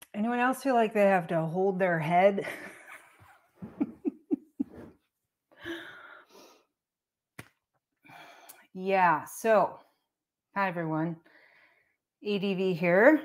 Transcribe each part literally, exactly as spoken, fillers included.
Anyone else feel like they have to hold their head? Yeah, so hi everyone. A D V here.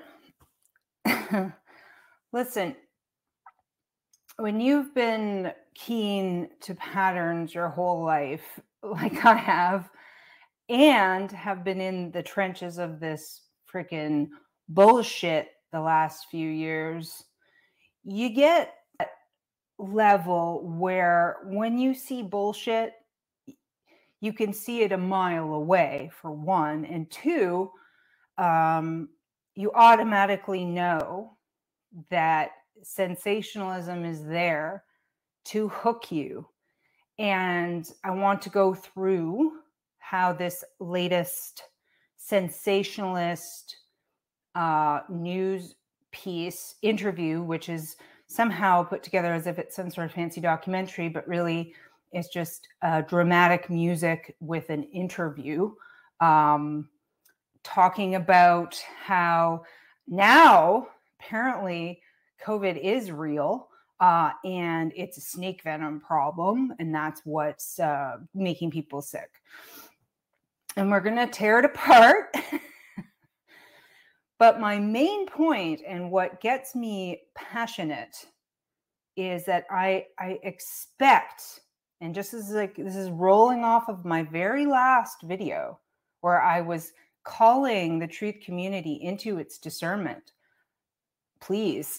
Listen, when you've been keen to patterns your whole life, like I have, and have been in the trenches of this freaking bullshit the last few years, you get that level where when you see bullshit, you can see it a mile away, for one, and two, um, you automatically know that sensationalism is there to hook you. And I want to go through how this latest sensationalist uh, news piece interview, which is somehow put together as if it's some sort of fancy documentary, but really it's just uh, dramatic music with an interview, um, talking about how now apparently COVID is real. Uh, and it's a snake venom problem, and that's what's uh, making people sick. And we're going to tear it apart. But my main point and what gets me passionate is that I, I expect, and just as like this is rolling off of my very last video where I was calling the truth community into its discernment, please,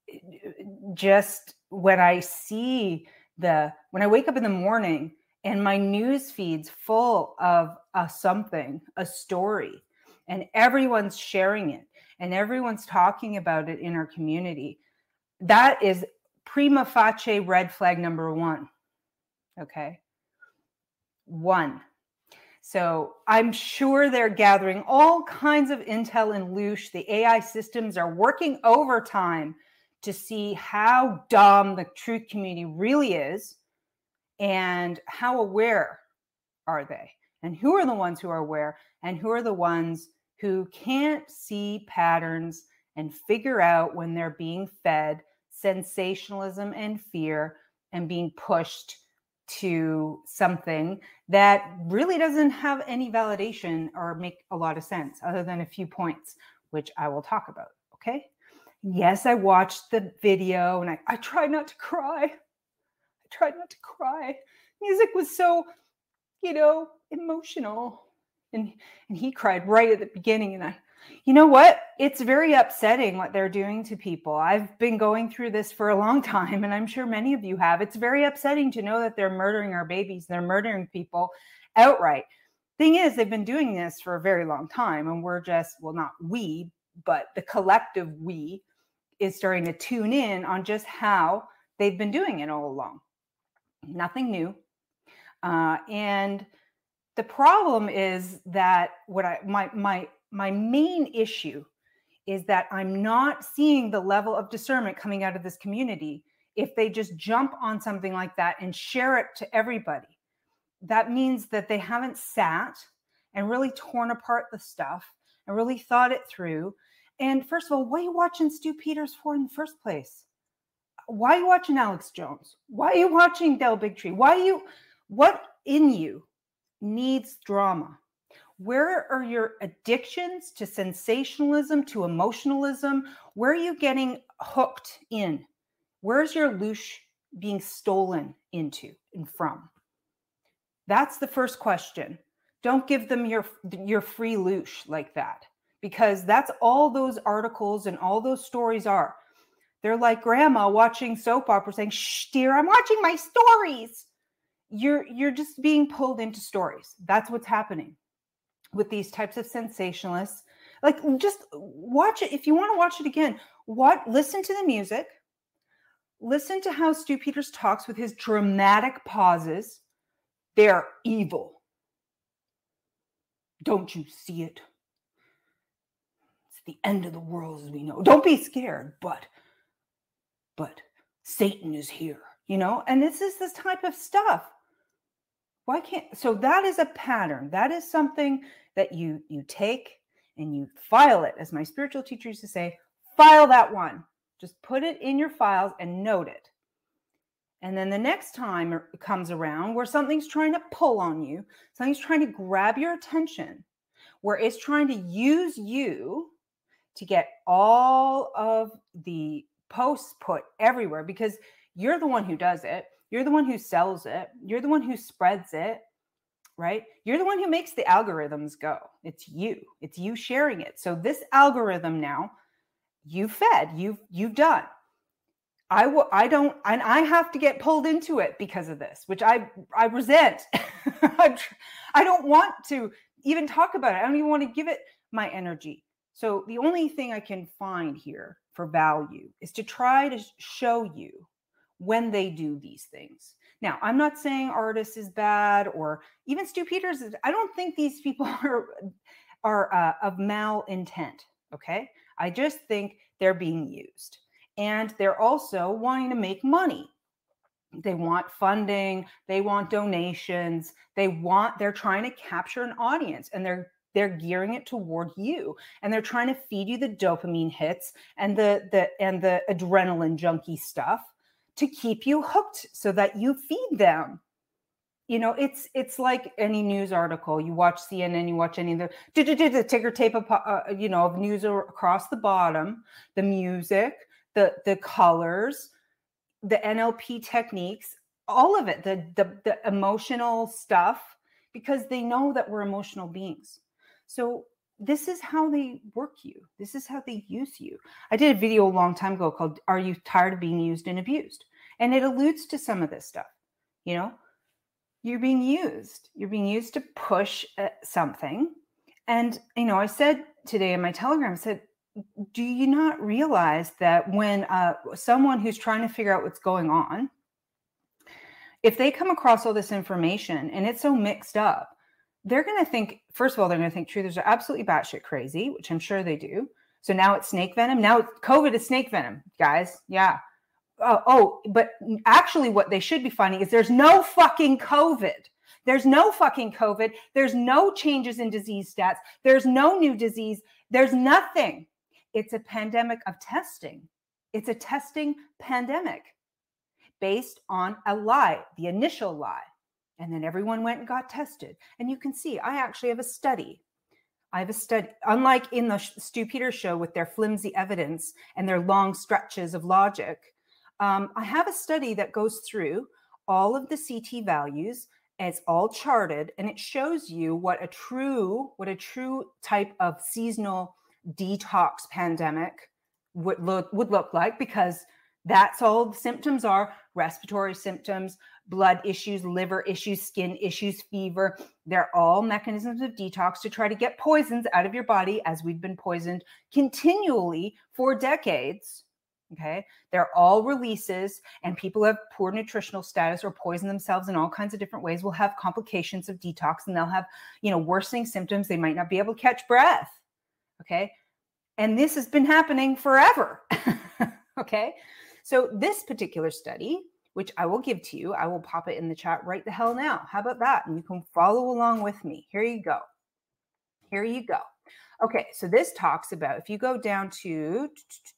just when I see the, when I wake up in the morning and my news feed's full of a something, a story, and everyone's sharing it and everyone's talking about it in our community, that is prima facie red flag number one. Okay. One. So I'm sure they're gathering all kinds of intel and loosh. The A I systems are working overtime to see how dumb the truth community really is and how aware are they, and who are the ones who are aware, and who are the ones who can't see patterns and figure out when they're being fed sensationalism and fear and being pushed to something that really doesn't have any validation or make a lot of sense other than a few points, which I will talk about. Okay. Yes, I watched the video and I, I tried not to cry. I tried not to cry. Music was so, you know, emotional. And, and he cried right at the beginning. And I, you know what? It's very upsetting what they're doing to people. I've been going through this for a long time, and I'm sure many of you have. It's very upsetting to know that they're murdering our babies. They're murdering people outright. Thing is, they've been doing this for a very long time, and we're just, well, not we, but the collective we is starting to tune in on just how they've been doing it all along. Nothing new. Uh, and the problem is that what I my my my main issue is that I'm not seeing the level of discernment coming out of this community if they just jump on something like that and share it to everybody. That means that they haven't sat and really torn apart the stuff and really thought it through. And first of all, what are you watching Stu Peters for in the first place? Why are you watching Alex Jones? Why are you watching Del Bigtree? Why are you, what in you needs drama? Where are your addictions to sensationalism, to emotionalism? Where are you getting hooked in? Where's your loosh being stolen into and from? That's the first question. Don't give them your, your free loosh like that, because that's all those articles and all those stories are. They're like grandma watching soap opera saying, shh, dear, I'm watching my stories. You're, you're just being pulled into stories. That's what's happening with these types of sensationalists. Like, just watch it. If you want to watch it again, what, listen to the music. Listen to how Stu Peters talks with his dramatic pauses. They're evil. Don't you see it? It's the end of the world as we know. Don't be scared, but, but Satan is here, you know? And this is this type of stuff. Why can't, so that is a pattern. That is something that you, you take and you file it. As my spiritual teacher used to say, file that one. Just put it in your files and note it. And then the next time it comes around where something's trying to pull on you, something's trying to grab your attention, where it's trying to use you to get all of the posts put everywhere, because you're the one who does it. You're the one who sells it. You're the one who spreads it, right? You're the one who makes the algorithms go. It's you. It's you sharing it. So this algorithm now, you fed, you've, you've done. I will, I don't, and I have to get pulled into it because of this, which I, I resent. I don't want to even talk about it. I don't even want to give it my energy. So the only thing I can find here for value is to try to show you when they do these things. Now, I'm not saying Artis is bad, or even Stu Peters is, I don't think these people are, are uh, of malintent, okay? I just think they're being used. And they're also wanting to make money. They want funding, they want donations, they want, they're trying to capture an audience, and they're they're gearing it toward you, and they're trying to feed you the dopamine hits and the the and the adrenaline junkie stuff to keep you hooked so that you feed them. You know, it's it's like any news article. You watch C N N, you watch any of the the ticker tape of uh, you know, of news across the bottom, the music, the the colors, the N L P techniques, all of it, the, the the emotional stuff, because they know that we're emotional beings. So this is how they work you. This is how they use you. I did a video a long time ago called "Are You Tired of Being Used and Abused?" And it alludes to some of this stuff. You know, you're being used. You're being used to push uh, something. And, you know, I said today in my Telegram, I said, do you not realize that when uh, someone who's trying to figure out what's going on, if they come across all this information and it's so mixed up, they're going to think, first of all, they're going to think truthers are absolutely batshit crazy, which I'm sure they do. So now it's snake venom. Now COVID is snake venom, guys. Yeah. Oh, oh, but actually what they should be finding is there's no fucking COVID. There's no fucking COVID. There's no changes in disease stats. There's no new disease. There's nothing. It's a pandemic of testing. It's a testing pandemic based on a lie, the initial lie. And then everyone went and got tested. And you can see, I actually have a study. I have a study, unlike in the Stu Peters show with their flimsy evidence and their long stretches of logic. Um, I have a study that goes through all of the C T values. It's all charted, and it shows you what a true, what a true type of seasonal detox pandemic would look would look like, because that's all the symptoms are: respiratory symptoms, blood issues, liver issues, skin issues, fever. They're all mechanisms of detox to try to get poisons out of your body, as we've been poisoned continually for decades. Okay, they're all releases, and people who have poor nutritional status or poison themselves in all kinds of different ways will have complications of detox, and they'll have, you know, worsening symptoms. They might not be able to catch breath. Okay, and this has been happening forever. Okay, so this particular study, which I will give to you, I will pop it in the chat right the hell now. How about that? And you can follow along with me. Here you go. Here you go. Okay, so this talks about, if you go down to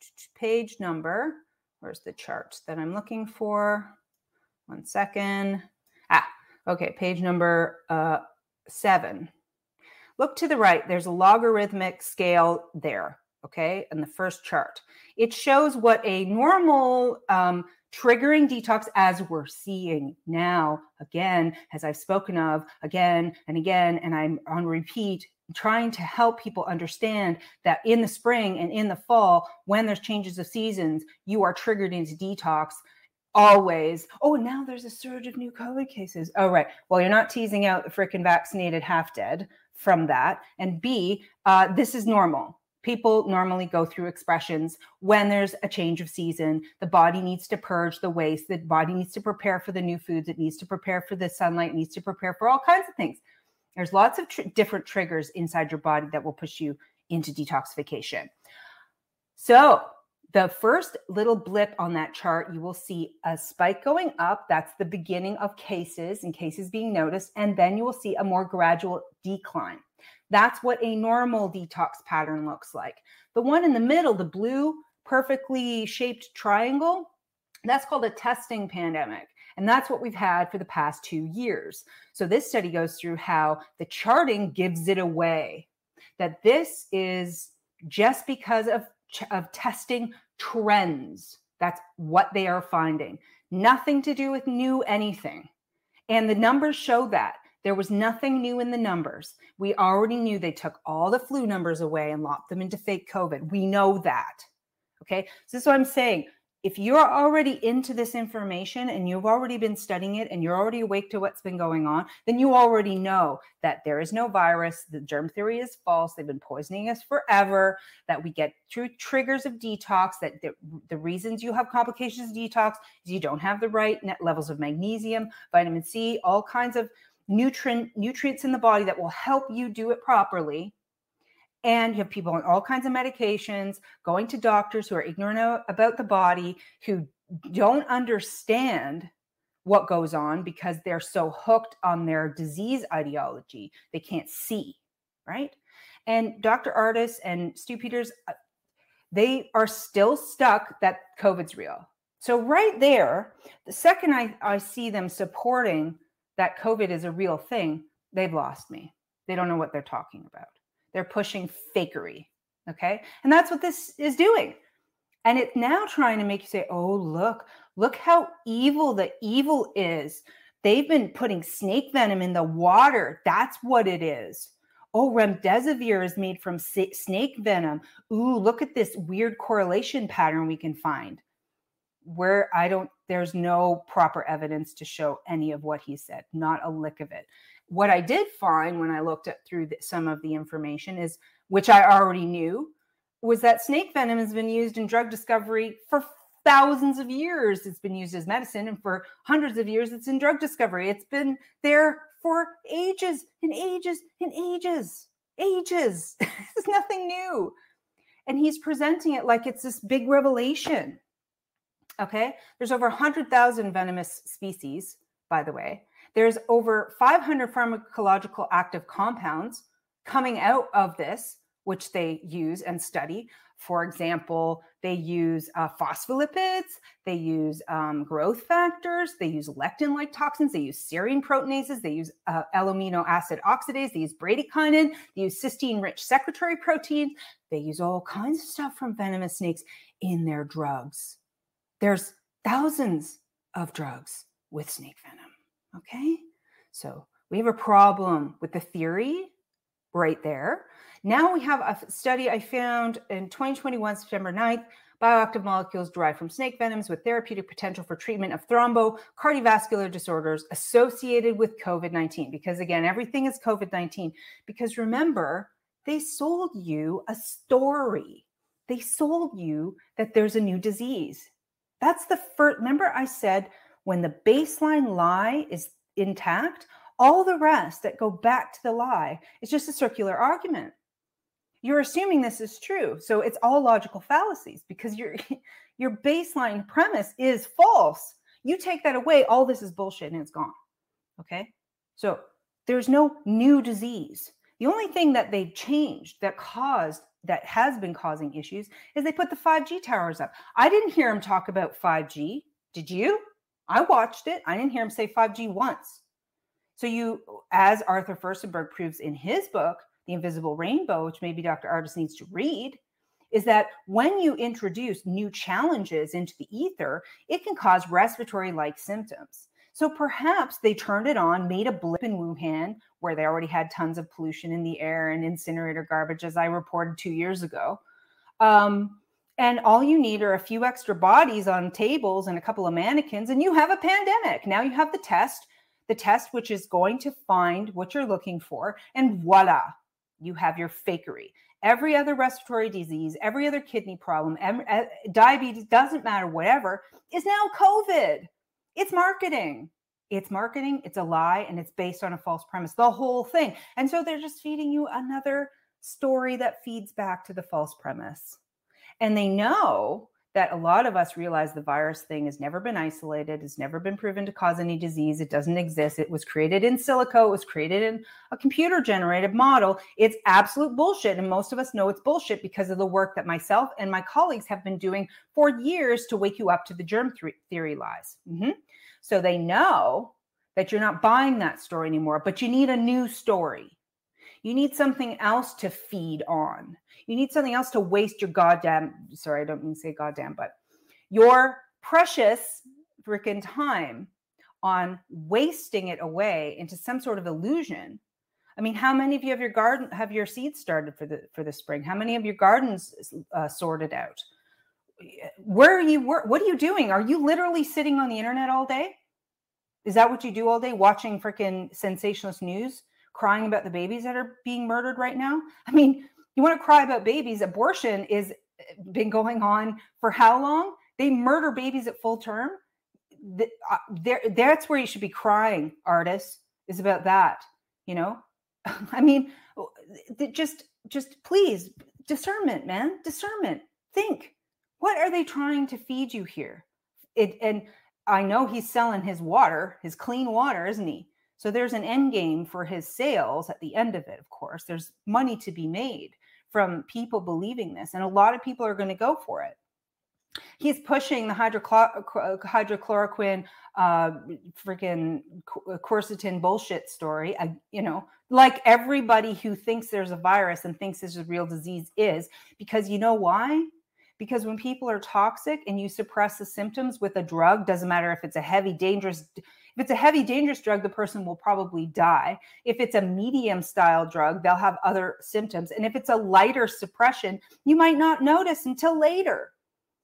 page number, where's the chart that I'm looking for? One second. Ah, okay, page number uh, seven. Look to the right, there's a logarithmic scale there, okay, in the first chart. It shows what a normal um, triggering detox, as we're seeing now, again, as I've spoken of again and again, and I'm on repeat, trying to help people understand that in the spring and in the fall, when there's changes of seasons, you are triggered into detox always. Oh, and now there's a surge of new COVID cases. Oh, right. Well, you're not teasing out the freaking vaccinated half dead from that. And B, uh, this is normal. People normally go through expressions when there's a change of season. The body needs to purge the waste. The body needs to prepare for the new foods. It needs to prepare for the sunlight. It needs to prepare for all kinds of things. There's lots of tr- different triggers inside your body that will push you into detoxification. So the first little blip on that chart, you will see a spike going up. That's the beginning of cases and cases being noticed. And then you will see a more gradual decline. That's what a normal detox pattern looks like. The one in the middle, the blue perfectly shaped triangle, that's called a testing pandemic. And that's what we've had for the past two years. So this study goes through how the charting gives it away, that this is just because of, of testing trends. That's what they are finding. Nothing to do with new anything. And the numbers show that. There was nothing new in the numbers. We already knew they took all the flu numbers away and locked them into fake COVID. We know that. Okay, so this is what I'm saying. If you're already into this information and you've already been studying it and you're already awake to what's been going on, then you already know that there is no virus. The germ theory is false. They've been poisoning us forever, that we get through triggers of detox, that the, the reasons you have complications of detox is you don't have the right net levels of magnesium, vitamin C, all kinds of nutrient nutrients in the body that will help you do it properly. And you have people on all kinds of medications, going to doctors who are ignorant about the body, who don't understand what goes on because they're so hooked on their disease ideology. They can't see, right? And Doctor Ardis and Stu Peters, they are still stuck that COVID's real. So right there, the second I, I see them supporting that COVID is a real thing, they've lost me. They don't know what they're talking about. They're pushing fakery, okay? And that's what this is doing. And it's now trying to make you say, oh, look, look how evil the evil is. They've been putting snake venom in the water. That's what it is. Oh, remdesivir is made from snake venom. Ooh, look at this weird correlation pattern we can find. Where I don't, there's no proper evidence to show any of what he said, not a lick of it. What I did find when I looked at through the, some of the information is, which I already knew, was that snake venom has been used in drug discovery for thousands of years. It's been used as medicine, and for hundreds of years, it's in drug discovery. It's been there for ages and ages and ages, ages. It's nothing new. And he's presenting it like it's this big revelation. Okay, there's over one hundred thousand venomous species, by the way. There's over five hundred pharmacological active compounds coming out of this, which they use and study. For example, they use uh, phospholipids, they use um, growth factors, they use lectin-like toxins, they use serine proteinases, they use uh, L-amino acid oxidase, they use bradykinin, they use cysteine-rich secretory proteins. They use all kinds of stuff from venomous snakes in their drugs. There's thousands of drugs with snake venom. Okay, so we have a problem with the theory right there. Now we have a study I found in twenty twenty-one, September ninth, bioactive molecules derived from snake venoms with therapeutic potential for treatment of thrombocardiovascular disorders associated with COVID nineteen. Because again, everything is COVID nineteen. Because remember, they sold you a story. They sold you that there's a new disease. That's the first, remember I said, when the baseline lie is intact, all the rest that go back to the lie is just a circular argument. You're assuming this is true. So it's all logical fallacies because your, your baseline premise is false. You take that away, all this is bullshit and it's gone. Okay? So there's no new disease. The only thing that they changed that caused, that has been causing issues is they put the five G towers up. I didn't hear him talk about five G. Did you? I watched it. I didn't hear him say five G once. So you, as Arthur Firstenberg proves in his book, The Invisible Rainbow, which maybe Doctor Ardis needs to read, is that when you introduce new challenges into the ether, it can cause respiratory-like symptoms. So perhaps they turned it on, made a blip in Wuhan, where they already had tons of pollution in the air and incinerator garbage, as I reported two years ago. Um, And all you need are a few extra bodies on tables and a couple of mannequins, and you have a pandemic. Now you have the test, the test which is going to find what you're looking for, and voila, you have your fakery. Every other respiratory disease, every other kidney problem, every, uh, diabetes, doesn't matter, whatever, is now COVID. It's marketing. It's marketing, it's a lie, and it's based on a false premise, the whole thing. And so they're just feeding you another story that feeds back to the false premise. And they know that a lot of us realize the virus thing has never been isolated. It's never been proven to cause any disease. It doesn't exist. It was created in silico. It was created in a computer generated model. It's absolute bullshit. And most of us know it's bullshit because of the work that myself and my colleagues have been doing for years to wake you up to the germ theory lies. Mm-hmm. So they know that you're not buying that story anymore, but you need a new story. You need something else to feed on. You need something else to waste your goddamn, sorry, I don't mean to say goddamn, but your precious freaking time on wasting it away into some sort of illusion. I mean, how many of you have your garden, have your seeds started for the for the spring? How many of your gardens uh, sorted out? Where are you, where, what are you doing? Are you literally sitting on the internet all day? Is that what you do all day? Watching freaking sensationalist news? Crying about the babies that are being murdered right now? I mean, you want to cry about babies? Abortion is been going on for how long? They murder babies at full term. The, uh, there, that's where you should be crying, artists, is about that. You know, I mean, just, just please, discernment, man, discernment. Think, what are they trying to feed you here? It, and I know he's selling his water, his clean water, isn't he? So there's an end game for his sales at the end of it, of course. There's money to be made from people believing this, and a lot of people are going to go for it. He's pushing the hydrochlor- hydrochloroquine, uh, freaking quercetin bullshit story, uh, you know, like everybody who thinks there's a virus and thinks this is a real disease is, because you know why? Because when people are toxic and you suppress the symptoms with a drug, doesn't matter if it's a heavy, dangerous, if it's a heavy, dangerous drug, the person will probably die. If it's a medium style drug, they'll have other symptoms. And if it's a lighter suppression, you might not notice until later.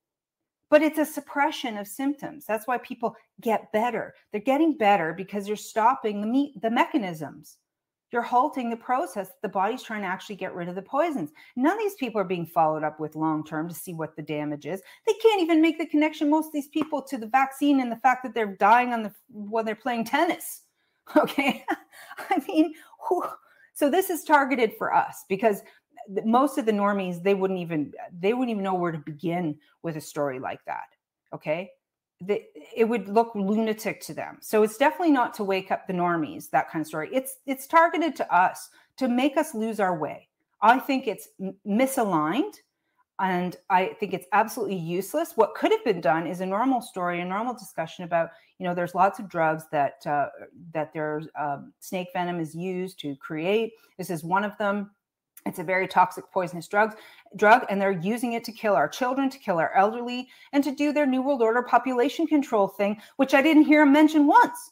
But it's a suppression of symptoms. That's why people get better. They're getting better because you're stopping the, me- the mechanisms. You're halting the process. The body's trying to actually get rid of the poisons. None of these people are being followed up with long-term to see what the damage is. They can't even make the connection, most of these people, to the vaccine and the fact that they're dying on the when they're playing tennis. Okay. I mean, whew. So this is targeted for us because most of the normies, they wouldn't even, they wouldn't even know where to begin with a story like that. Okay. The, it would look lunatic to them. So it's definitely not to wake up the normies, that kind of story. It's it's targeted to us to make us lose our way. I think it's misaligned, and I think it's absolutely useless. What could have been done is a normal story, a normal discussion about, you know, there's lots of drugs that uh, that there's um, snake venom is used to create. This is one of them. It's a very toxic, poisonous drug, drug, and they're using it to kill our children, to kill our elderly, and to do their New World Order population control thing, which I didn't hear them mention once.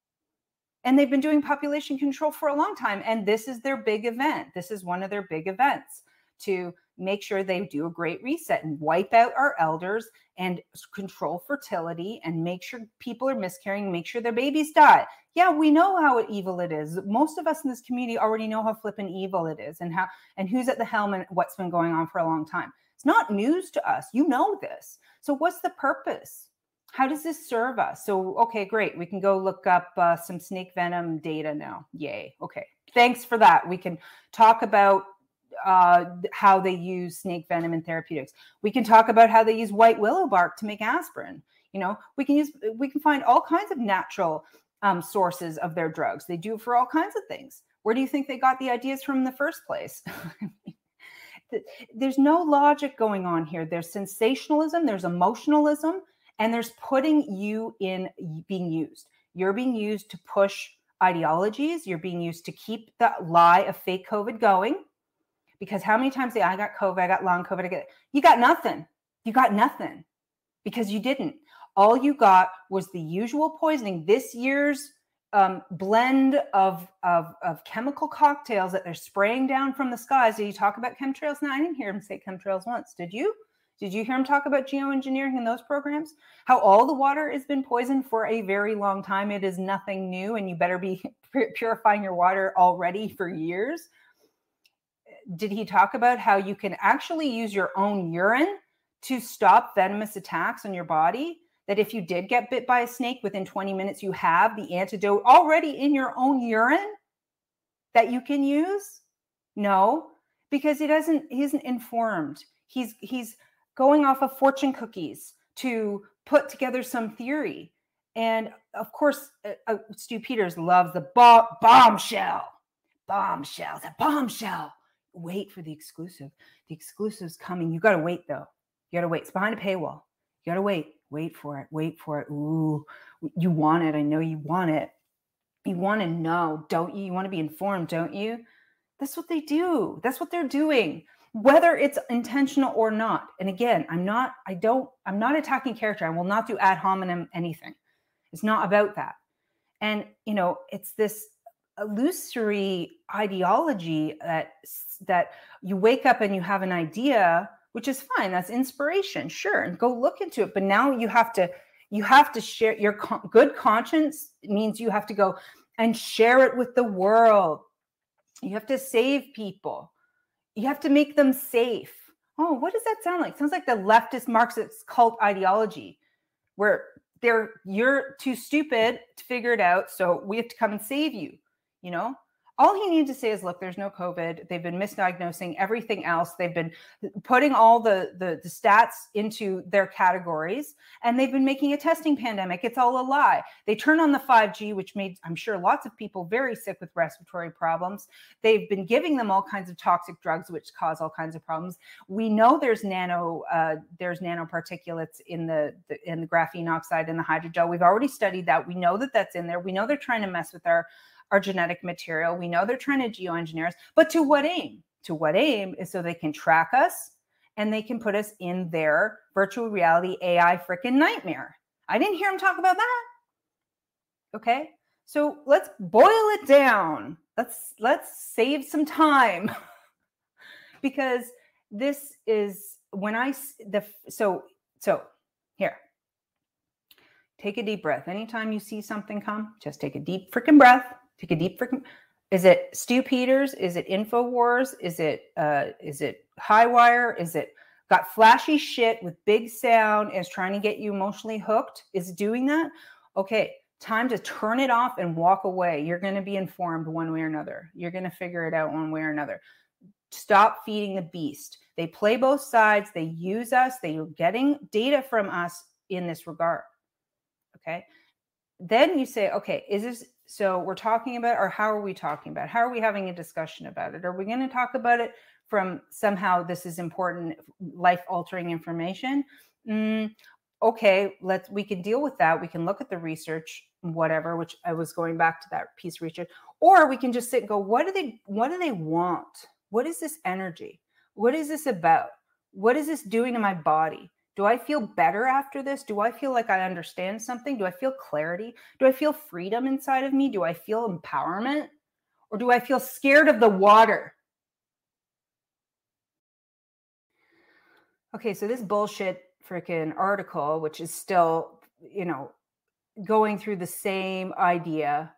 And they've been doing population control for a long time. And this is their big event. This is one of their big events, to make sure they do a great reset and wipe out our elders and control fertility and make sure people are miscarrying, make sure their babies die. Yeah, we know how evil it is. Most of us in this community already know how flippin' evil it is and how and who's at the helm and what's been going on for a long time. It's not news to us. You know this. So what's the purpose? How does this serve us? So, okay, great. We can go look up uh, some snake venom data now. Yay. Okay. Thanks for that. We can talk about uh, how they use snake venom in therapeutics. We can talk about how they use white willow bark to make aspirin. You know, we can use, we can find all kinds of natural um, sources of their drugs. They do it for all kinds of things. Where do you think they got the ideas from in the first place? There's no logic going on here. There's sensationalism, there's emotionalism, and there's putting you in being used. You're being used to push ideologies. You're being used to keep the lie of fake COVID going. Because how many times say, I got COVID, I got long COVID, I get, you got nothing. You got nothing because you didn't. All you got was the usual poisoning. This year's um, blend of, of, of chemical cocktails that they're spraying down from the skies. Did you talk about chemtrails? No, I didn't hear him say chemtrails once. Did you? Did you hear him talk about geoengineering in those programs? How all the water has been poisoned for a very long time. It is nothing new, and you better be purifying your water already for years. Did he talk about how you can actually use your own urine to stop venomous attacks on your body? That if you did get bit by a snake, within twenty minutes, you have the antidote already in your own urine that you can use? No, because he doesn't, he isn't informed. He's, he's, going off of fortune cookies to put together some theory. And of course, uh, uh, Stu Peters loves the bo- bombshell. Bombshell, the bombshell. Wait for the exclusive. The exclusive's coming. You got to wait, though. You got to wait. It's behind a paywall. You got to wait. Wait for it. Wait for it. Ooh, you want it. I know you want it. You want to know, don't you? You want to be informed, don't you? That's what they do. That's what they're doing, whether it's intentional or not. And again, I'm not, I don't, I'm not attacking character. I will not do ad hominem anything. It's not about that. And, you know, it's this illusory ideology that, that you wake up and you have an idea, which is fine. That's inspiration. Sure. And go look into it. But now you have to, you have to share your con- good conscience. It means you have to go and share it with the world. You have to save people. You have to make them safe. Oh, what does that sound like? It sounds like the leftist Marxist cult ideology where they're, you're too stupid to figure it out. So we have to come and save you. You know, all he needed to say is, look, there's no COVID. They've been misdiagnosing everything else. They've been putting all the, the, the stats into their categories, and they've been making a testing pandemic. It's all a lie. They turned on the five G, which made, I'm sure, lots of people very sick with respiratory problems. They've been giving them all kinds of toxic drugs, which cause all kinds of problems. We know there's nano, uh, there's nanoparticulates in the, the in the graphene oxide and the hydrogel. We've already studied that. We know that that's in there. We know they're trying to mess with our our genetic material. We know they're trying to geoengineer us, but to what aim? To what aim is so they can track us and they can put us in their virtual reality A I freaking nightmare. I didn't hear him talk about that. Okay. So let's boil it down. Let's, let's save some time because this is when I, the, so, so here, take a deep breath. Anytime you see something come, just take a deep freaking breath. Take a deep freaking. Is it Stu Peters? Is it InfoWars? Is it uh, is it Highwire? Is it got flashy shit with big sound? Is trying to get you emotionally hooked? Is doing that? Okay, time to turn it off and walk away. You're going to be informed one way or another. You're going to figure it out one way or another. Stop feeding the beast. They play both sides. They use us. They are getting data from us in this regard. Okay. Then you say, okay, is this, so we're talking about, or how are we talking about? How are we having a discussion about it? Are we going to talk about it from somehow this is important, life-altering information? Mm, okay, let's, we can deal with that. We can look at the research, whatever, which I was going back to that piece of research, or we can just sit and go, what do they, what do they want? What is this energy? What is this about? What is this doing to my body? Do I feel better after this? Do I feel like I understand something? Do I feel clarity? Do I feel freedom inside of me? Do I feel empowerment? Or do I feel scared of the water? Okay, so this bullshit freaking article, which is still, you know, going through the same idea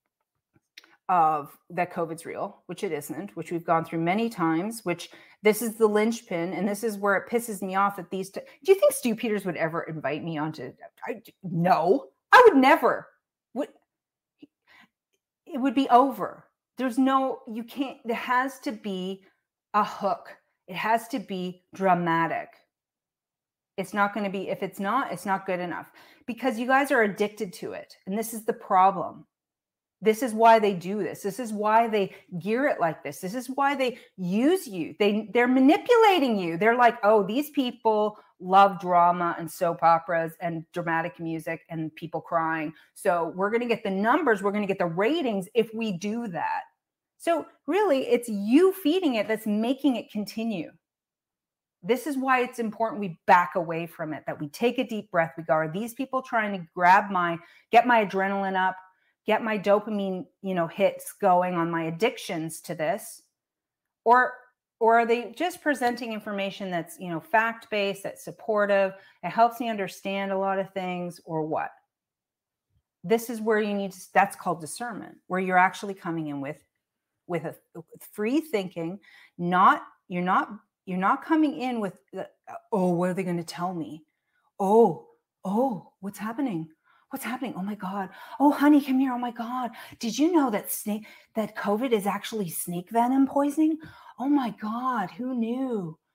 of that COVID's real, which it isn't, which we've gone through many times, which this is the linchpin. And this is where it pisses me off that these, t- do you think Stu Peters would ever invite me onto, I, no, I would never, would, it would be over. There's no, you can't, there has to be a hook. It has to be dramatic. It's not going to be, if it's not, it's not good enough because you guys are addicted to it. And this is the problem. This is why they do this. This is why they gear it like this. This is why they use you. They, they're manipulating you. They're like, oh, these people love drama and soap operas and dramatic music and people crying. So we're going to get the numbers. We're going to get the ratings if we do that. So really, it's you feeding it that's making it continue. This is why it's important we back away from it, that we take a deep breath. We go, are these people trying to grab my, get my adrenaline up, get my dopamine, you know, hits going on my addictions to this? Or, or are they just presenting information that's, you know, fact-based, that's supportive, it helps me understand a lot of things, or what? This is where you need to, that's called discernment, where you're actually coming in with, with a with free thinking, not, you're not, you're not coming in with, oh, what are they going to tell me? Oh, oh, what's happening? What's happening? Oh my God. Oh, honey, come here. Oh my God. Did you know that snake, that COVID is actually snake venom poisoning? Oh my God. Who knew?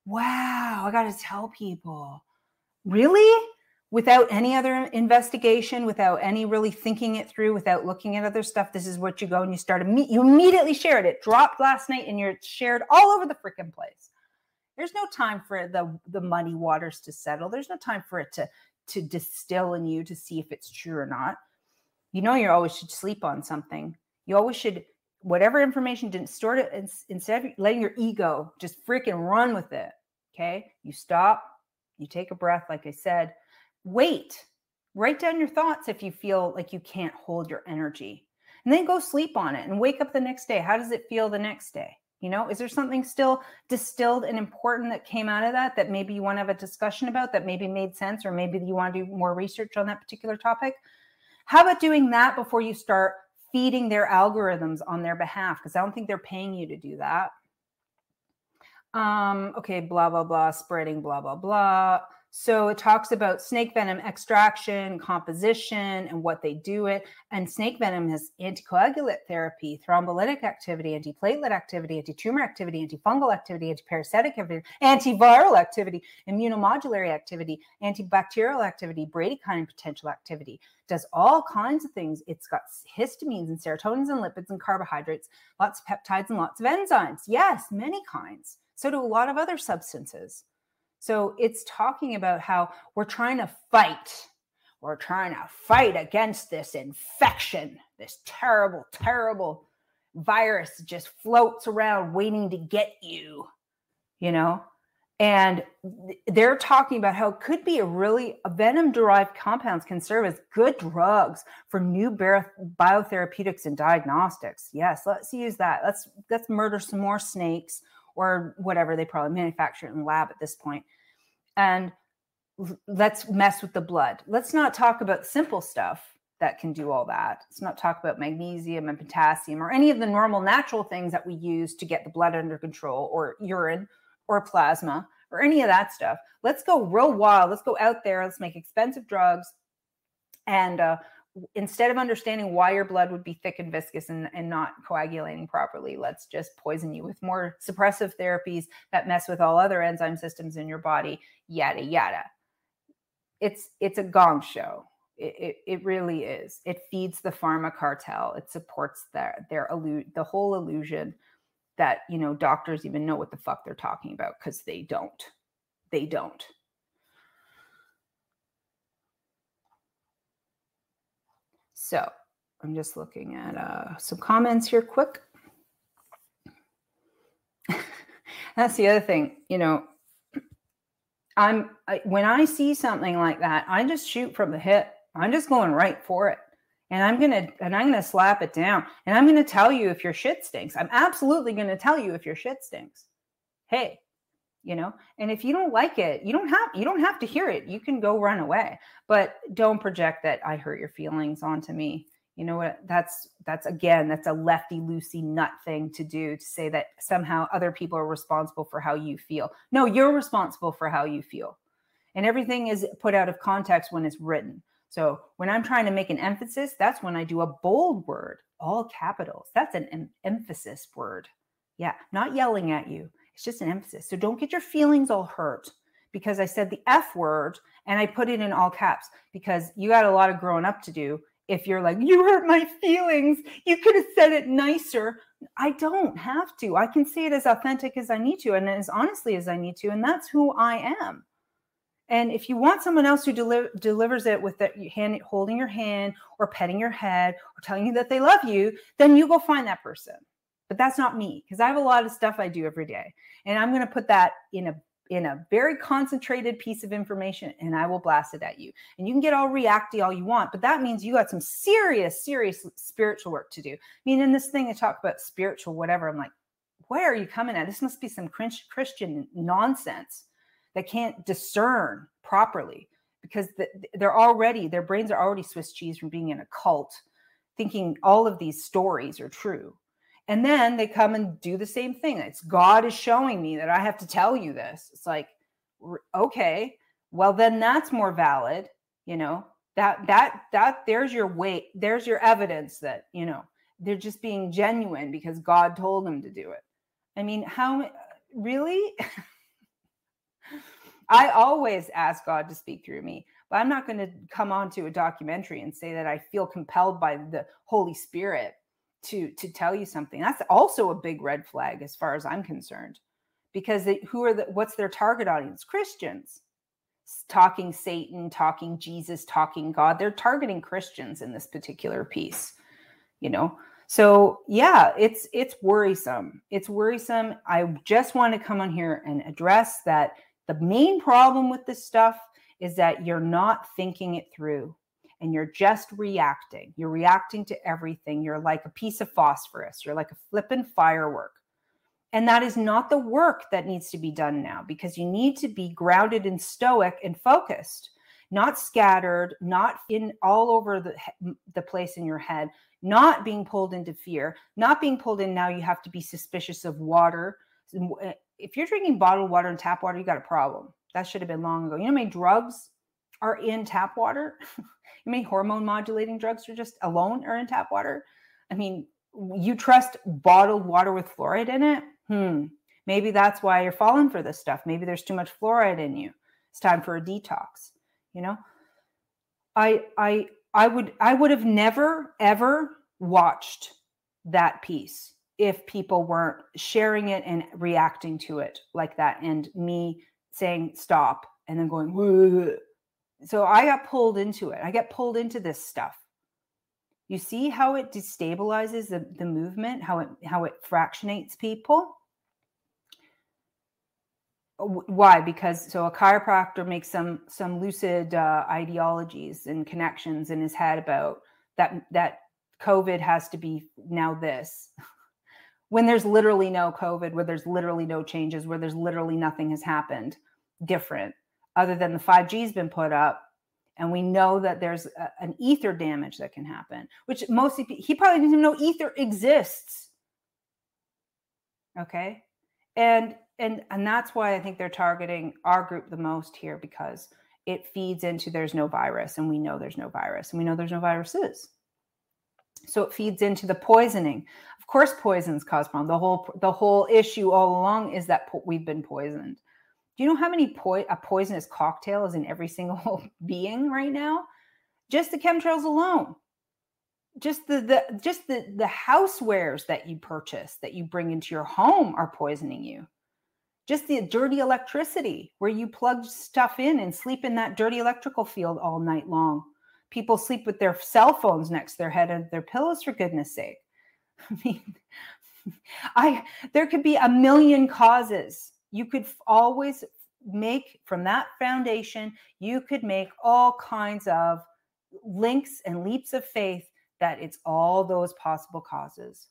wow, I got to tell people. Really? Without any other investigation, without any really thinking it through, without looking at other stuff, this is what you go and you start, you immediately shared it. Dropped last night and you're shared all over the freaking place. There's no time for the, the muddy waters to settle. There's no time for it to, to distill in you to see if it's true or not. You know, you always should sleep on something. You always should, whatever information didn't store it, instead of letting your ego just freaking run with it. Okay. You stop, you take a breath. Like I said, wait, write down your thoughts if you feel like you can't hold your energy, and then go sleep on it and wake up the next day. How does it feel the next day? You know, is there something still distilled and important that came out of that, that maybe you want to have a discussion about, that maybe made sense, or maybe you want to do more research on that particular topic? How about doing that before you start feeding their algorithms on their behalf? Because I don't think they're paying you to do that. Um, okay, blah, blah, blah, spreading, blah, blah, blah. So it talks about snake venom extraction, composition, and what they do it. And snake venom has anticoagulant therapy, thrombolytic activity, antiplatelet activity, anti-tumor activity, antifungal activity, antiparasitic activity, antiviral activity, immunomodulatory activity, antibacterial activity, bradykinin potential activity. Does all kinds of things. It's got histamines and serotonins and lipids and carbohydrates, lots of peptides and lots of enzymes. Yes, many kinds. So do a lot of other substances. So it's talking about how we're trying to fight. We're trying to fight against this infection, this terrible, terrible virus that just floats around waiting to get you, you know? And they're talking about how it could be a really, a venom-derived compounds can serve as good drugs for new biotherapeutics and diagnostics. Yes, let's use that. Let's, let's murder some more snakes, or whatever, they probably manufacture it in the lab at this point. And let's mess with the blood. Let's not talk about simple stuff that can do all that. Let's not talk about magnesium and potassium or any of the normal natural things that we use to get the blood under control, or urine or plasma or any of that stuff. Let's go real wild. Let's go out there. Let's make expensive drugs. And uh, instead of understanding why your blood would be thick and viscous and, and not coagulating properly, let's just poison you with more suppressive therapies that mess with all other enzyme systems in your body, yada, yada. It's, it's a gong show. It, it, it really is. It feeds the pharma cartel. It supports their, their illu- the whole illusion that, you know, doctors even know what the fuck they're talking about, because they don't. They don't. So I'm just looking at uh, some comments here quick. That's the other thing, you know, I'm, I, when I see something like that, I just shoot from the hip. I'm just going right for it. And I'm going to, and I'm going to slap it down, and I'm going to tell you if your shit stinks. I'm absolutely going to tell you if your shit stinks. Hey, you know, and if you don't like it, you don't have, you don't have to hear it. You can go run away, but don't project that I hurt your feelings onto me. You know what? That's, that's again, that's a lefty loosey nut thing to do, to say that somehow other people are responsible for how you feel. No, you're responsible for how you feel. And everything is put out of context when it's written. So when I'm trying to make an emphasis, that's when I do a bold word, all capitals. That's an em- emphasis word. Yeah, not yelling at you. It's just an emphasis. So don't get your feelings all hurt because I said the F word and I put it in all caps, because you got a lot of growing up to do. If you're like, you hurt my feelings, you could have said it nicer. I don't have to. I can say it as authentic as I need to, and as honestly as I need to. And that's who I am. And if you want someone else who deli- delivers it with the hand, holding your hand or petting your head or telling you that they love you, then you go find that person. But that's not me, because I have a lot of stuff I do every day. And I'm going to put that in a in a very concentrated piece of information, and I will blast it at you. And you can get all reacty all you want, but that means you got some serious, serious spiritual work to do. I mean, in this thing, I talk about spiritual whatever. I'm like, where are you coming at? This must be some Christian nonsense that can't discern properly, because they're already, their brains are already Swiss cheese from being in a cult, thinking all of these stories are true. And then they come and do the same thing. It's God is showing me that I have to tell you this. It's like, okay, well, then that's more valid. You know, that, that, that there's your weight. There's your evidence that, you know, they're just being genuine because God told them to do it. I mean, how really? I always ask God to speak through me, but I'm not going to come onto a documentary and say that I feel compelled by the Holy Spirit to, to tell you something. That's also a big red flag as far as I'm concerned, because they, who are the, what's their target audience? Christians. Talking Satan, talking Jesus, talking God. They're targeting Christians in this particular piece, you know? So yeah, it's, it's worrisome. It's worrisome. I just want to come on here and address that the main problem with this stuff is that you're not thinking it through and you're just reacting. You're reacting to everything. You're like a piece of phosphorus. You're like a flippin' firework. And that is not the work that needs to be done now, because you need to be grounded and stoic and focused, not scattered, not in all over the, the place in your head, not being pulled into fear, not being pulled in. Now you have to be suspicious of water. If you're drinking bottled water and tap water, you got a problem. That should have been long ago. You know how many drugs are in tap water? You know how many hormone modulating drugs are just alone are in tap water? I mean, you trust bottled water with fluoride in it? Hmm. Maybe that's why you're falling for this stuff. Maybe there's too much fluoride in you. It's time for a detox. You know, I, I, I would, I would have never, ever watched that piece if people weren't sharing it and reacting to it like that. And me saying, stop, and then going, whoa. So I got pulled into it. I get pulled into this stuff. You see how it destabilizes the, the movement, how it how it fractionates people? Why? Because so a chiropractor makes some some lucid uh, ideologies and connections in his head about that that COVID has to be now this, when there's literally no COVID, where there's literally no changes, where there's literally nothing has happened different other than the five G has been put up. And we know that there's a, an ether damage that can happen, which mostly he probably didn't even know ether exists. Okay. And, and, and that's why I think they're targeting our group the most here, because it feeds into there's no virus, and we know there's no virus, and we know there's no viruses. So it feeds into the poisoning. Of course, poisons cause problems. The whole, the whole issue all along is that po- we've been poisoned. Do you know how many po- a poisonous cocktail is in every single being right now? Just the chemtrails alone. Just the, the just the, the housewares that you purchase, that you bring into your home, are poisoning you. Just the dirty electricity where you plug stuff in and sleep in that dirty electrical field all night long. People sleep with their cell phones next to their head and their pillows, for goodness sake. I mean, I there could be a million causes. You could always make from that foundation, you could make all kinds of links and leaps of faith that it's all those possible causes.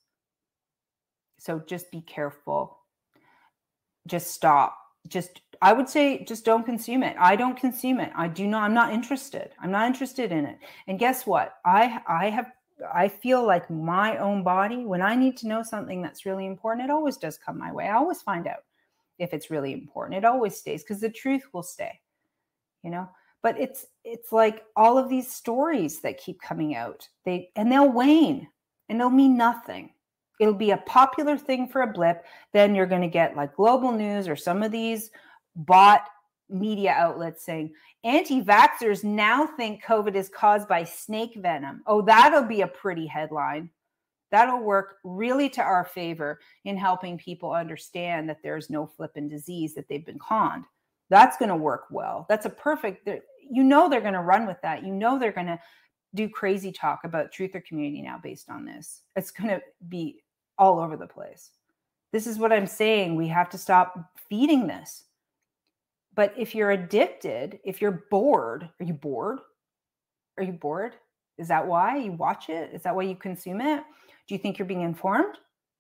So just be careful. Just stop. Just, I would say, just don't consume it. I don't consume it. I do not, I'm not interested. I'm not interested in it. And guess what? I, I have, I feel like my own body, when I need to know something that's really important, it always does come my way. I always find out if it's really important. It always stays, because the truth will stay, you know. But it's it's like all of these stories that keep coming out, they and they'll wane and they'll mean nothing. It'll be a popular thing for a blip. Then you're going to get like Global News or some of these bot media outlets saying anti-vaxxers now think COVID is caused by snake venom. Oh, that'll be a pretty headline. That'll work really to our favor in helping people understand that there's no flippin' disease, that they've been conned. That's going to work well. That's a perfect, you know, they're going to run with that. You know, they're going to do crazy talk about truther community now based on this. It's going to be all over the place. This is what I'm saying. We have to stop feeding this. But if you're addicted, if you're bored, are you bored? Are you bored? Is that why you watch it? Is that why you consume it? Do you think you're being informed?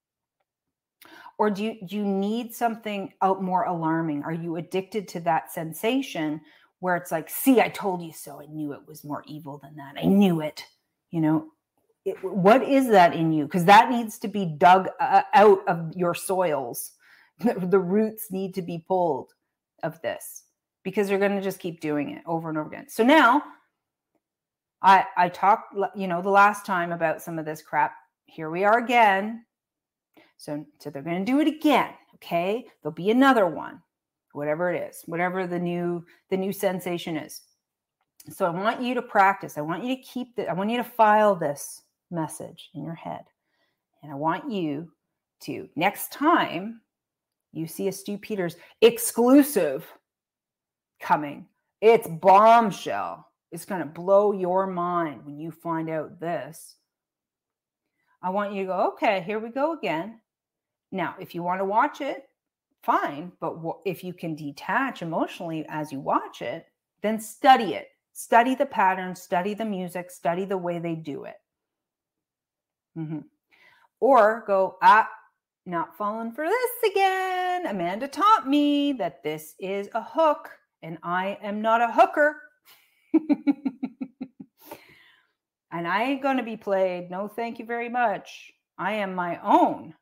Or do you, do you need something out more alarming? Are you addicted to that sensation where it's like, see, I told you so. I knew it was more evil than that. I knew it. You know, it, what is that in you? Because that needs to be dug uh, out of your soils. The roots need to be pulled of this, because you're going to just keep doing it over and over again. So now I, I talked, you know, the last time about some of this crap. Here we are again. So, so they're going to do it again. Okay. There'll be another one. whatever it is, whatever the new, the new sensation is. So I want you to practice. I want you to keep the, I want you to file this message in your head. And I want you to, next time you see a Stu Peters exclusive coming, it's bombshell. It's going to blow your mind when you find out this. I want you to go, okay, here we go again. Now, if you want to watch it, fine. But if you can detach emotionally as you watch it, then study it. Study the pattern, study the music, study the way they do it. Mm-hmm. Or go, ah, not falling for this again. Amanda taught me that this is a hook and I am not a hooker. And I ain't going to be played. No, thank you very much. I am my own.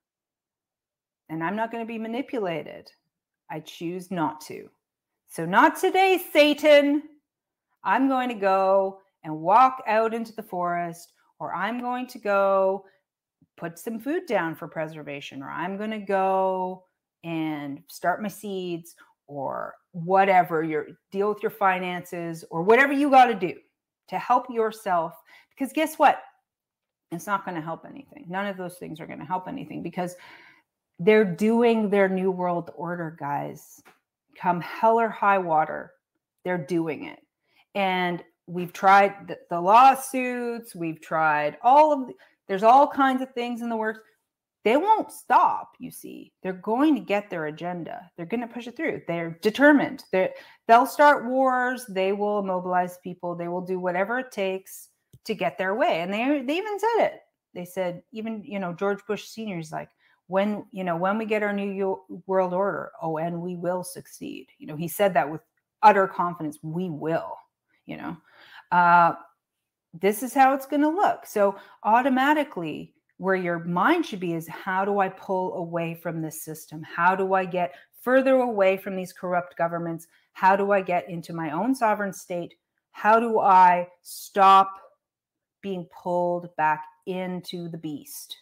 And I'm not going to be manipulated. I choose not to. So not today, Satan. I'm going to go and walk out into the forest, or I'm going to go put some food down for preservation, or I'm going to go and start my seeds, or whatever, your deal with your finances, or whatever you got to do to help yourself. Because guess what? It's not going to help anything. None of those things are going to help anything because they're doing their new world order, guys. Come hell or high water, they're doing it. And we've tried the, the lawsuits. We've tried all of the, there's all kinds of things in the works. They won't stop, you see. They're going to get their agenda. They're going to push it through. They're determined. They're, they'll start wars. They will mobilize people. They will do whatever it takes to get their way. And they, they even said it. They said, even, you know, George Bush Senior is like, when, you know, when we get our new world order, oh, and we will succeed. You know, he said that with utter confidence. We will. You know, uh, this is how it's going to look. So automatically where your mind should be is, how do I pull away from this system? How do I get further away from these corrupt governments? How do I get into my own sovereign state? How do I stop being pulled back into the beast?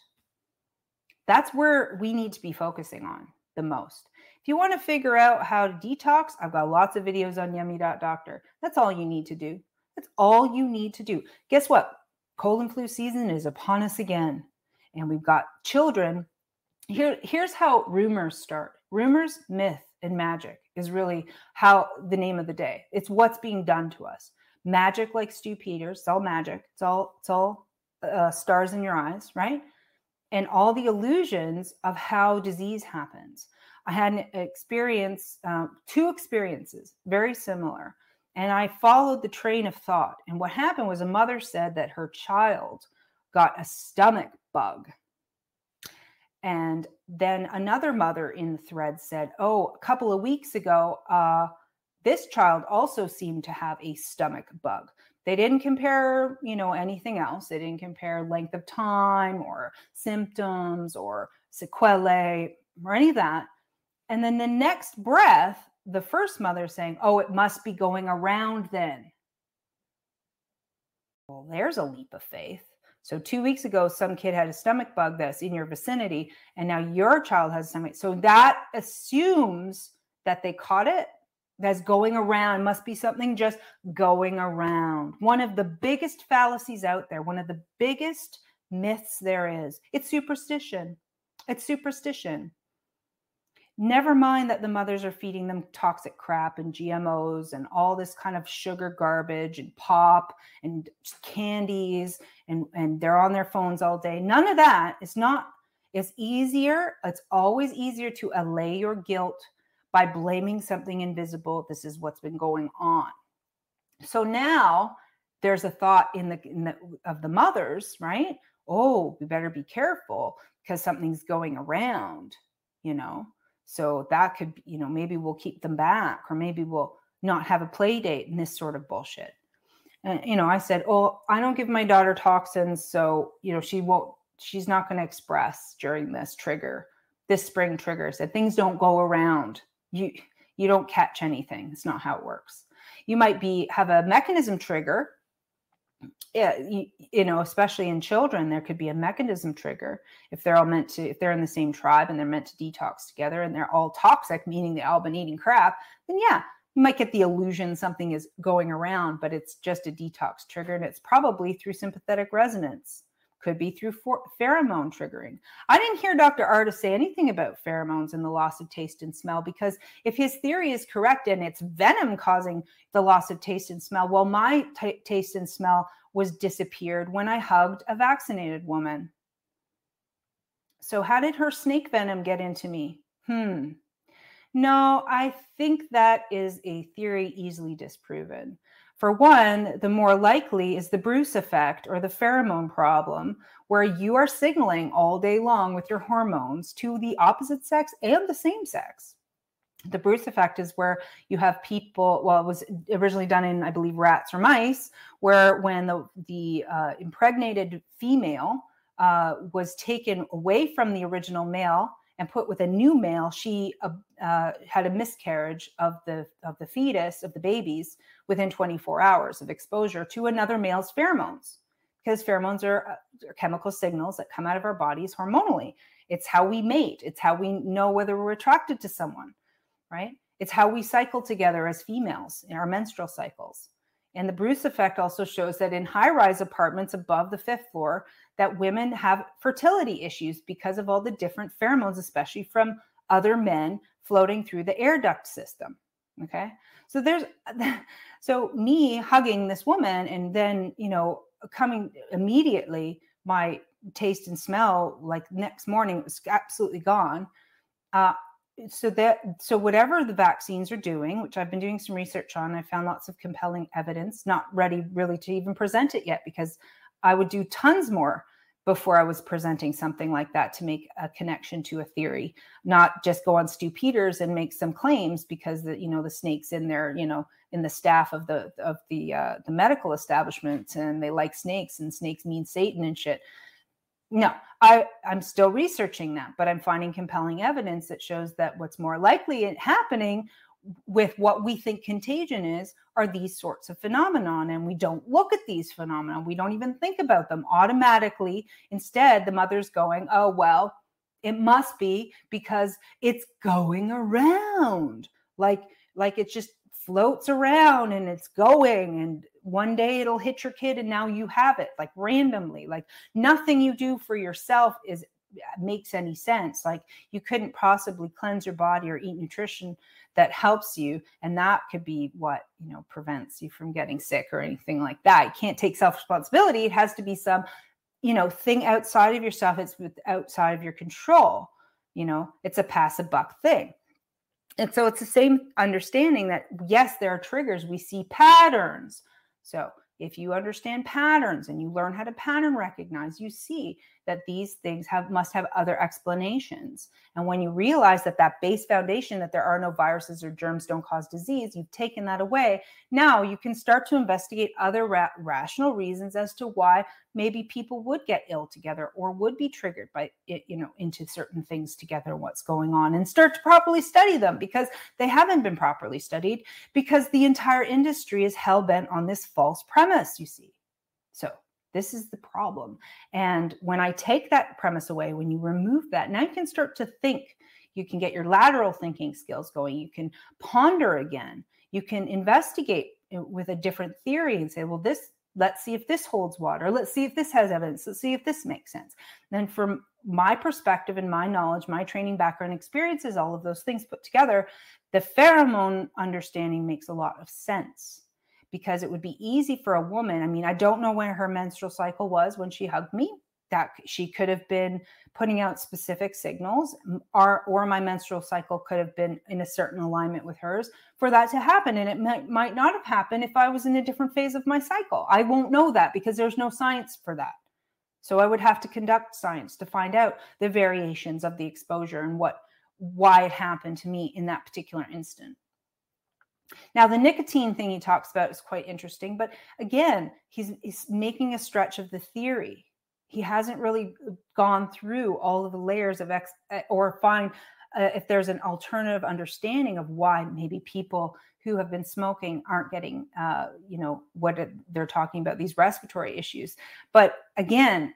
That's where we need to be focusing on the most. If you want to figure out how to detox, I've got lots of videos on yummy dot doctor. That's all you need to do. That's all you need to do. Guess what? Cold and flu season is upon us again. And we've got children. Here, here's how rumors start. Rumors, myth, and magic is really how the name of the day. It's what's being done to us. Magic, like Stu Peters, it's all magic. It's all, it's all uh, stars in your eyes, right? And all the illusions of how disease happens. I had an experience, um, two experiences, very similar. And I followed the train of thought. And what happened was a mother said that her child got a stomach bug. And then another mother in the thread said, oh, a couple of weeks ago, uh, this child also seemed to have a stomach bug. They didn't compare, you know, anything else. They didn't compare length of time or symptoms or sequelae or any of that. And then the next breath, the first mother saying, oh, it must be going around then. Well, there's a leap of faith. So two weeks ago, some kid had a stomach bug that's in your vicinity, and now your child has a stomach. So that assumes that they caught it. That's going around. It must be something just going around. One of the biggest fallacies out there, one of the biggest myths there is, it's superstition. It's superstition. Never mind that the mothers are feeding them toxic crap and G M Os and all this kind of sugar garbage and pop and candies, and, and they're on their phones all day. None of that. It's not, it's easier. It's always easier to allay your guilt by blaming something invisible. This is what's been going on. So now there's a thought in the, in the of the mothers, right? Oh, we better be careful because something's going around, you know? So that could, you know, maybe we'll keep them back, or maybe we'll not have a play date and this sort of bullshit. And, you know, I said, oh, I don't give my daughter toxins. So, you know, she won't, she's not going to express during this trigger, this spring trigger. I said, things don't go around. You, you don't catch anything. It's not how it works. You might be, have a mechanism trigger yeah, you, you know, especially in children, there could be a mechanism trigger if they're all meant to, if they're in the same tribe and they're meant to detox together and they're all toxic, meaning they've all been eating crap, then yeah, you might get the illusion something is going around, but it's just a detox trigger. And it's probably through sympathetic resonance. Could be through for- pheromone triggering. I didn't hear Doctor Artis say anything about pheromones and the loss of taste and smell, because if his theory is correct and it's venom causing the loss of taste and smell, well, my t- taste and smell was disappeared when I hugged a vaccinated woman. So how did her snake venom get into me? Hmm. No, I think that is a theory easily disproven. For one, the more likely is the Bruce effect or the pheromone problem, where you are signaling all day long with your hormones to the opposite sex and the same sex. The Bruce effect is where you have people, well, it was originally done in, I believe, rats or mice, where when the, the uh, impregnated female uh, was taken away from the original male and put with a new male, she uh, uh, had a miscarriage of the of the fetus, of the babies, within twenty-four hours of exposure to another male's pheromones. Because pheromones are, are chemical signals that come out of our bodies hormonally. It's how we mate. It's how we know whether we're attracted to someone, right? It's how we cycle together as females in our menstrual cycles. And the Bruce effect also shows that in high-rise apartments above the fifth floor, that women have fertility issues because of all the different pheromones, especially from other men floating through the air duct system. Okay. So there's, so me hugging this woman and then, you know, coming immediately, my taste and smell, like next morning, it was absolutely gone. Uh, So that, so whatever the vaccines are doing, which I've been doing some research on, I found lots of compelling evidence, not ready really to even present it yet, because I would do tons more before I was presenting something like that to make a connection to a theory, not just go on Stu Peters and make some claims because the, you know, the snakes in there, you know, in the staff of the, of the, uh, the medical establishment, and they like snakes and snakes mean Satan and shit. No, I, I'm still researching that, but I'm finding compelling evidence that shows that what's more likely happening with what we think contagion is are these sorts of phenomenon. And we don't look at these phenomena. We don't even think about them automatically. Instead, the mother's going, oh, well, it must be because it's going around. Like, like it just floats around and it's going, and one day it'll hit your kid and now you have it, like randomly. Like nothing you do for yourself is makes any sense. Like you couldn't possibly cleanse your body or eat nutrition that helps you, and that could be what, you know, prevents you from getting sick or anything like that. You can't take self-responsibility. It has to be some, you know, thing outside of yourself. It's outside of your control. You know, it's a pass a buck thing. And so it's the same understanding that, yes, there are triggers. We see patterns. So if you understand patterns and you learn how to pattern recognize, you see that these things have must have other explanations. And when you realize that that base foundation, that there are no viruses or germs don't cause disease, you've taken that away. Now you can start to investigate other ra- rational reasons as to why maybe people would get ill together or would be triggered by it, you know, into certain things together, what's going on, and start to properly study them, because they haven't been properly studied, because the entire industry is hell-bent on this false premise, you see. So this is the problem. And when I take that premise away, when you remove that, now you can start to think. You can get your lateral thinking skills going. You can ponder again. You can investigate with a different theory and say, well, this, let's see if this holds water. Let's see if this has evidence. Let's see if this makes sense. Then from my perspective and my knowledge, my training background experiences, all of those things put together, the pheromone understanding makes a lot of sense. Because it would be easy for a woman. I mean, I don't know when her menstrual cycle was when she hugged me. That she could have been putting out specific signals, or, or my menstrual cycle could have been in a certain alignment with hers for that to happen. And it might, might not have happened if I was in a different phase of my cycle. I won't know that because there's no science for that. So I would have to conduct science to find out the variations of the exposure and what, why it happened to me in that particular instant. Now, the nicotine thing he talks about is quite interesting, but again, he's, he's making a stretch of the theory. He hasn't really gone through all of the layers of X or find uh, if there's an alternative understanding of why maybe people who have been smoking aren't getting, uh, you know, what they're talking about, these respiratory issues. But again,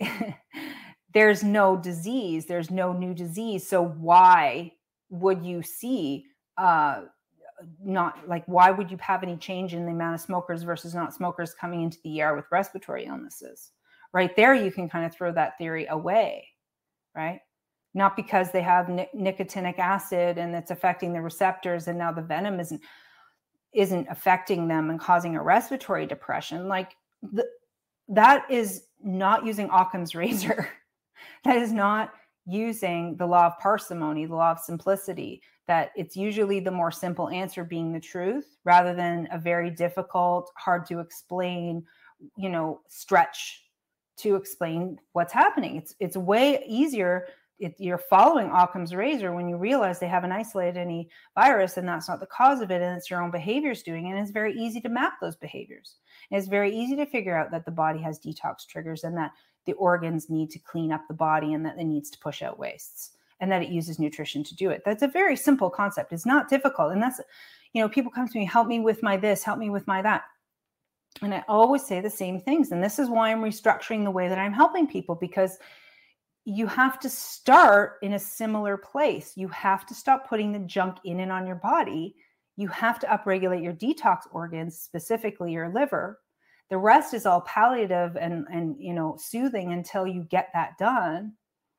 there's no disease, there's no new disease. So why would you see, uh, not like, why would you have any change in the amount of smokers versus not smokers coming into the E R with respiratory illnesses? Right there, you can kind of throw that theory away, right? Not because they have nic- nicotinic acid and it's affecting the receptors and now the venom isn't isn't affecting them and causing a respiratory depression. Like the, that is not using Occam's razor. That is not using the law of parsimony, the law of simplicity, that it's usually the more simple answer being the truth rather than a very difficult, hard to explain, you know, stretch to explain what's happening. It's it's way easier. It, you're following Occam's razor when you realize they haven't isolated any virus and that's not the cause of it, and it's your own behaviors doing it. And it's very easy to map those behaviors. And it's very easy to figure out that the body has detox triggers and that the organs need to clean up the body and that it needs to push out wastes and that it uses nutrition to do it. That's a very simple concept. It's not difficult. And that's, you know, people come to me, help me with my this, help me with my that. And I always say the same things. And this is why I'm restructuring the way that I'm helping people, because you have to start in a similar place. You have to stop putting the junk in and on your body. You have to upregulate your detox organs, specifically your liver. The rest is all palliative and, and, you know, soothing until you get that done.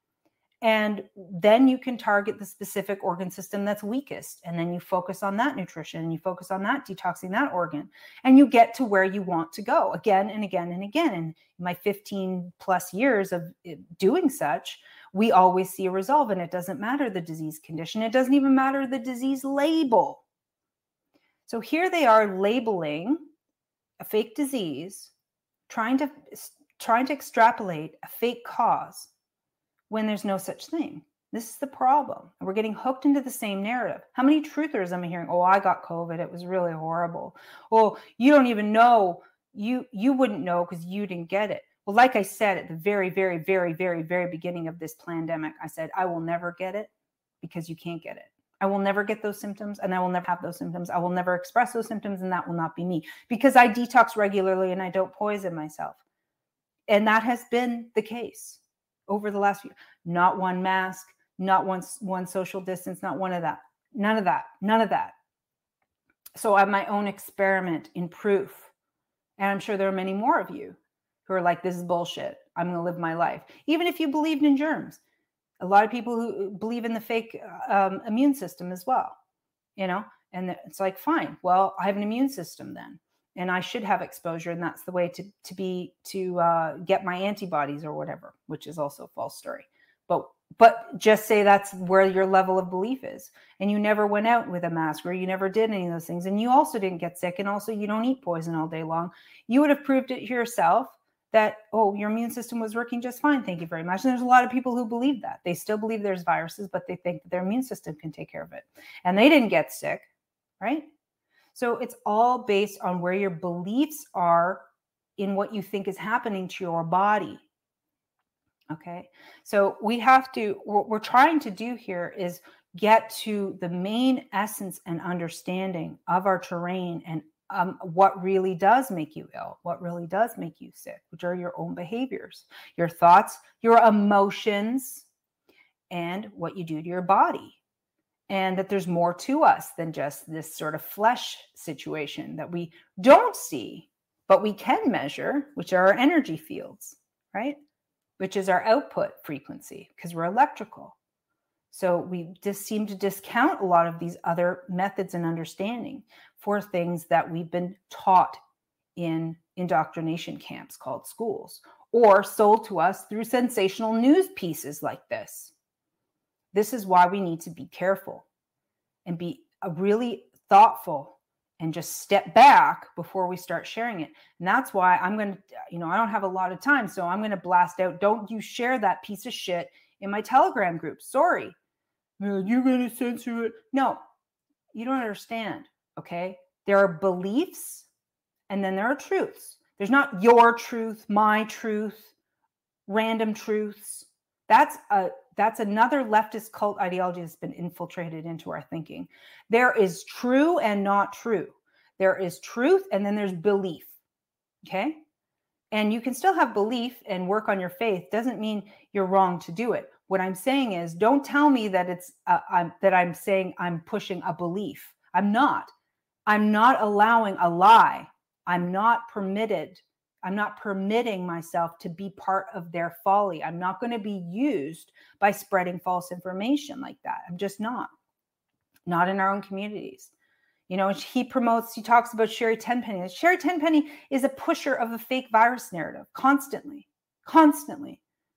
And then you can target the specific organ system that's weakest. And then you focus on that nutrition and you focus on that detoxing that organ. And you get to where you want to go again and again and again. And in my fifteen plus years of doing such, we always see a resolve. And it doesn't matter the disease condition. It doesn't even matter the disease label. So here they are labeling a fake disease, trying to, trying to extrapolate a fake cause when there's no such thing. This is the problem. And we're getting hooked into the same narrative. How many truthers am I hearing? Oh, I got COVID. It was really horrible. Oh, you don't even know. You, you wouldn't know because you didn't get it. Well, like I said at the very, very, very, very, very beginning of this pandemic, I said, I will never get it because you can't get it. I will never get those symptoms and I will never have those symptoms. I will never express those symptoms and that will not be me because I detox regularly and I don't poison myself. And that has been the case over the last few. Not one mask, not one, one social distance, not one of that. None of that. None of that. So I have my own experiment in proof. And I'm sure there are many more of you who are like, this is bullshit. I'm going to live my life. Even if you believed in germs. A lot of people who believe in the fake um, immune system as well, you know, and it's like, fine, well, I have an immune system then, and I should have exposure. And that's the way to, to be, to uh, get my antibodies or whatever, which is also a false story. But, but just say that's where your level of belief is. And you never went out with a mask or you never did any of those things. And you also didn't get sick. And also you don't eat poison all day long. You would have proved it yourself that, oh, your immune system was working just fine. Thank you very much. And there's a lot of people who believe that. They still believe there's viruses, but they think that their immune system can take care of it. And they didn't get sick, right? So it's all based on where your beliefs are in what you think is happening to your body. Okay. So we have to, what we're trying to do here is get to the main essence and understanding of our terrain and Um, what really does make you ill, what really does make you sick, which are your own behaviors, your thoughts, your emotions, and what you do to your body. And that there's more to us than just this sort of flesh situation that we don't see, but we can measure, which are our energy fields, right? Which is our output frequency, because we're electrical. So we just seem to discount a lot of these other methods and understanding for things that we've been taught in indoctrination camps called schools, or sold to us through sensational news pieces like this. This is why we need to be careful and be really thoughtful and just step back before we start sharing it. And that's why I'm going to, you know, I don't have a lot of time, so I'm going to blast out, don't you share that piece of shit in my Telegram group. Sorry. You're going to censor it. No, you don't understand. Okay. There are beliefs and then there are truths. There's not your truth, my truth, random truths. That's a that's another leftist cult ideology that's been infiltrated into our thinking. There is true and not true. There is truth, and then there's belief. Okay? And you can still have belief and work on your faith. Doesn't mean you're wrong to do it. What I'm saying is, don't tell me that it's uh, I'm, that I'm saying I'm pushing a belief. I'm not. I'm not allowing a lie. I'm not permitted. I'm not permitting myself to be part of their folly. I'm not going to be used by spreading false information like that. I'm just not. Not in our own communities. You know, he promotes, he talks about Sherry Tenpenny. Sherry Tenpenny is a pusher of a fake virus narrative constantly, constantly.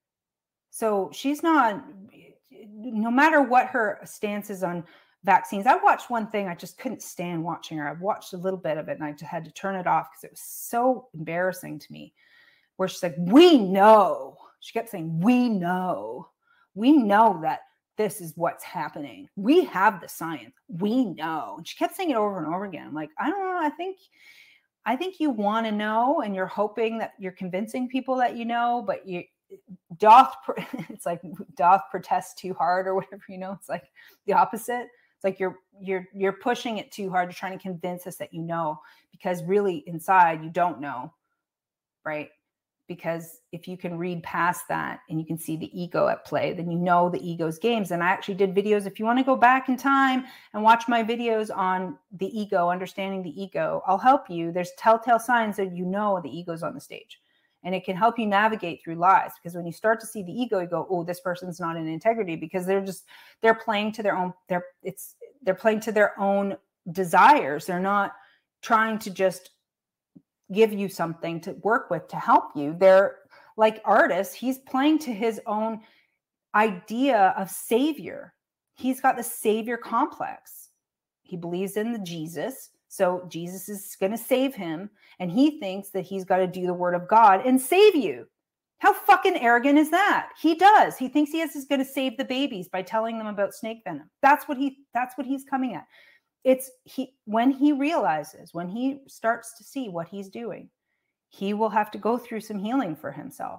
So she's not, no matter what her stance is on vaccines. I watched one thing, I just couldn't stand watching her. I watched a little bit of it and I just had to turn it off because it was so embarrassing to me, where she's like, we know. She kept saying, we know. We know that this is what's happening. We have the science. We know. And she kept saying it over and over again. I'm like, I don't know. I think, I think you want to know, and you're hoping that you're convincing people that you know, but you doth, it's like doth protest too hard or whatever, you know, it's like the opposite. It's like you're, you're, you're pushing it too hard. You're trying to convince us that you know, because really inside you don't know. Right. Because if you can read past that and you can see the ego at play, then you know the ego's games. And I actually did videos. If you want to go back in time and watch my videos on the ego, understanding the ego, I'll help you. There's telltale signs that you know the ego's on the stage. And it can help you navigate through lies, because when you start to see the ego, you go, oh, this person's not in integrity, because they're just, they're playing to their own, they're, it's, they're playing to their own desires. They're not trying to just give you something to work with to help you. They're like artists. He's playing to his own idea of savior. He's got the savior complex. He believes in the Jesus. So Jesus is going to save him. And he thinks that he's got to do the word of God and save you. How fucking arrogant is that? He does. He thinks he is going to save the babies by telling them about snake venom. That's what he, that's what he's coming at. It's he, when he realizes, when he starts to see what he's doing, he will have to go through some healing for himself.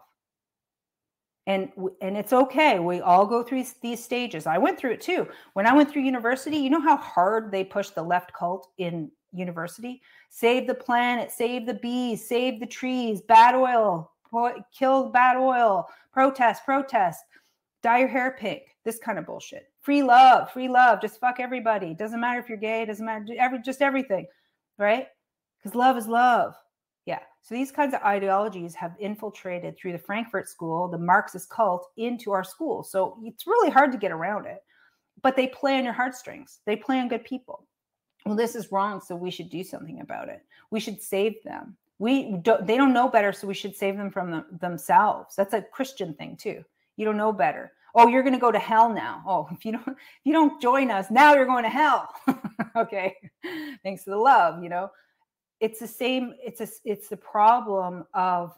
And, and it's okay. We all go through these stages. I went through it too. When I went through university, you know how hard they push the left cult in university? Save the planet, save the bees, save the trees, bad oil, kill bad oil, protest, protest, dye your hair pink, this kind of bullshit. Free love, free love, just fuck everybody. Doesn't matter if you're gay, doesn't matter, every, just everything, right? Because love is love. Yeah. So these kinds of ideologies have infiltrated through the Frankfurt School, the Marxist cult, into our school. So it's really hard to get around it. But they play on your heartstrings. They play on good people. Well, this is wrong, so we should do something about it. We should save them. We don't, they don't know better, so we should save them from them, themselves. That's a Christian thing too. You don't know better. Oh, you're going to go to hell now. Oh, if you don't, if you don't join us, now you're going to hell. Okay. Thanks to the love, you know. It's the same. It's a, it's the problem of,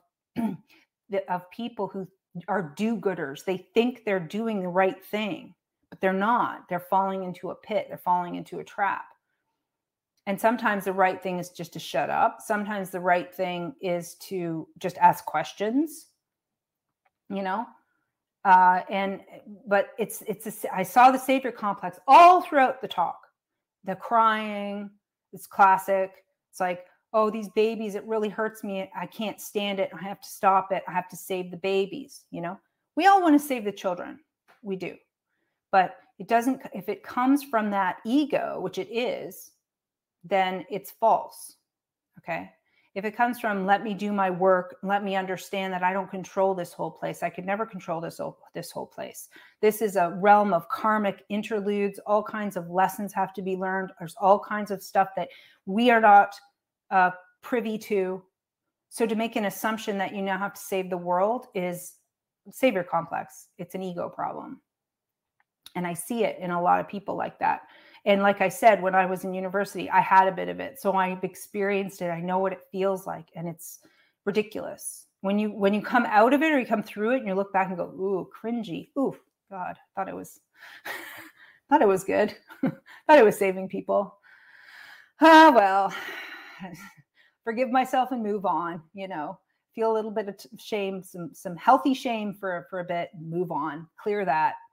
of people who are do-gooders. They think they're doing the right thing, but they're not. They're falling into a pit. They're falling into a trap. And sometimes the right thing is just to shut up. Sometimes the right thing is to just ask questions, you know. Uh, and but it's it's a, I saw the savior complex all throughout the talk. The crying, it's classic. It's like, oh, these babies, it really hurts me. I can't stand it. I have to stop it. I have to save the babies. You know, we all want to save the children. We do. But it doesn't, if it comes from that ego, which it is, then it's false. Okay. If it comes from, let me do my work, let me understand that I don't control this whole place. I could never control this whole, this whole place. This is a realm of karmic interludes. All kinds of lessons have to be learned. There's all kinds of stuff that we are not uh, privy to. So to make an assumption that you now have to save the world is savior complex. It's an ego problem. And I see it in a lot of people like that. And like I said, when I was in university, I had a bit of it. So I've experienced it. I know what it feels like. And it's ridiculous. When you when you come out of it or you come through it and you look back and go, ooh, cringy. Ooh, God, thought it was thought it was good. Thought it was saving people. Ah, well, forgive myself and move on, you know. Feel a little bit of shame, some some healthy shame for, for a bit, and move on. Clear that.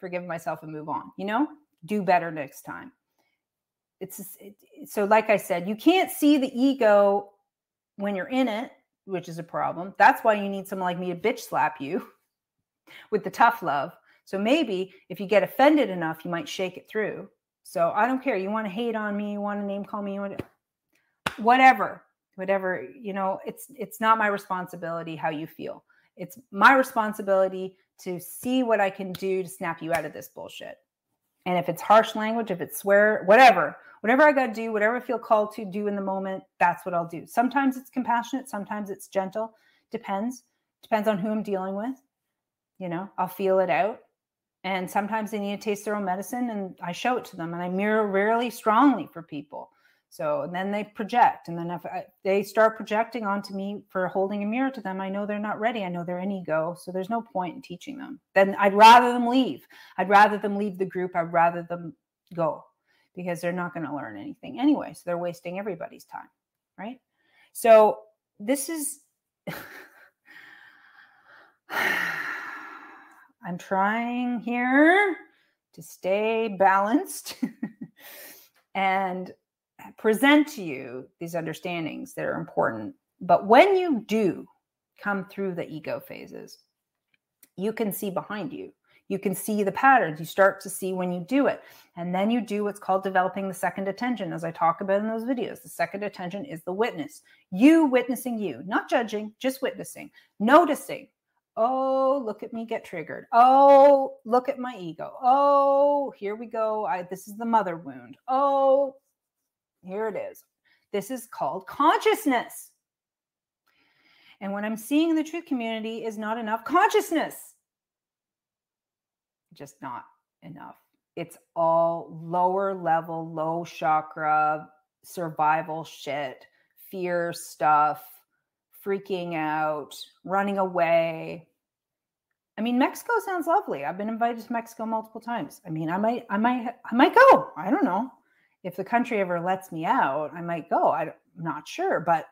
forgive myself and move on, you know, do better next time. It's it, so like I said, you can't see the ego when you're in it, which is a problem. That's why you need someone like me to bitch slap you with the tough love. So maybe if you get offended enough, you might shake it through. So I don't care. You want to hate on me, you want to name call me, you want to, whatever, whatever, you know, it's it's not my responsibility how you feel. It's my responsibility to see what I can do to snap you out of this bullshit. And if it's harsh language, if it's swear, whatever, whatever I got to do, whatever I feel called to do in the moment, that's what I'll do. Sometimes it's compassionate. Sometimes it's gentle. Depends. Depends on who I'm dealing with. You know, I'll feel it out. And sometimes they need to taste their own medicine and I show it to them and I mirror really strongly for people. So and then they project. And then if I, they start projecting onto me for holding a mirror to them, I know they're not ready. I know they're in ego. So there's no point in teaching them. Then I'd rather them leave. I'd rather them leave the group. I'd rather them go because they're not going to learn anything anyway. So they're wasting everybody's time, right? So this is, I'm trying here to stay balanced and present to you these understandings that are important. But when you do come through the ego phases, you can see behind you. You can see the patterns. You start to see when you do it. And then you do what's called developing the second attention, as I talk about in those videos. The second attention is the witness. You witnessing you, not judging, just witnessing, noticing. Oh, look at me get triggered. Oh, look at my ego. Oh, here we go. I, this is the mother wound. Oh, here it is. This is called consciousness. And what I'm seeing in the truth community is not enough consciousness. Just not enough. It's all lower level, low chakra, survival shit, fear stuff, freaking out, running away. I mean, Mexico sounds lovely. I've been invited to Mexico multiple times. I mean, I might, I might, I might go. I don't know. If the country ever lets me out, I might go. I'm not sure, but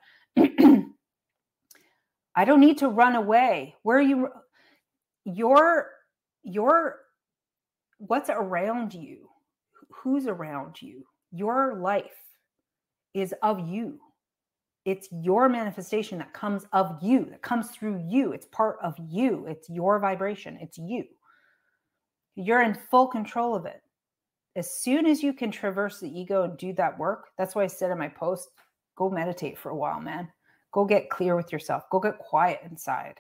I don't need to run away. Where are you? Your, your, what's around you? Who's around you? Your life is of you. It's your manifestation that comes of you, that comes through you. It's part of you. It's your vibration. It's you. You're in full control of it. As soon as you can traverse the ego and do that work, that's why I said in my post, go meditate for a while, man. Go get clear with yourself. Go get quiet inside.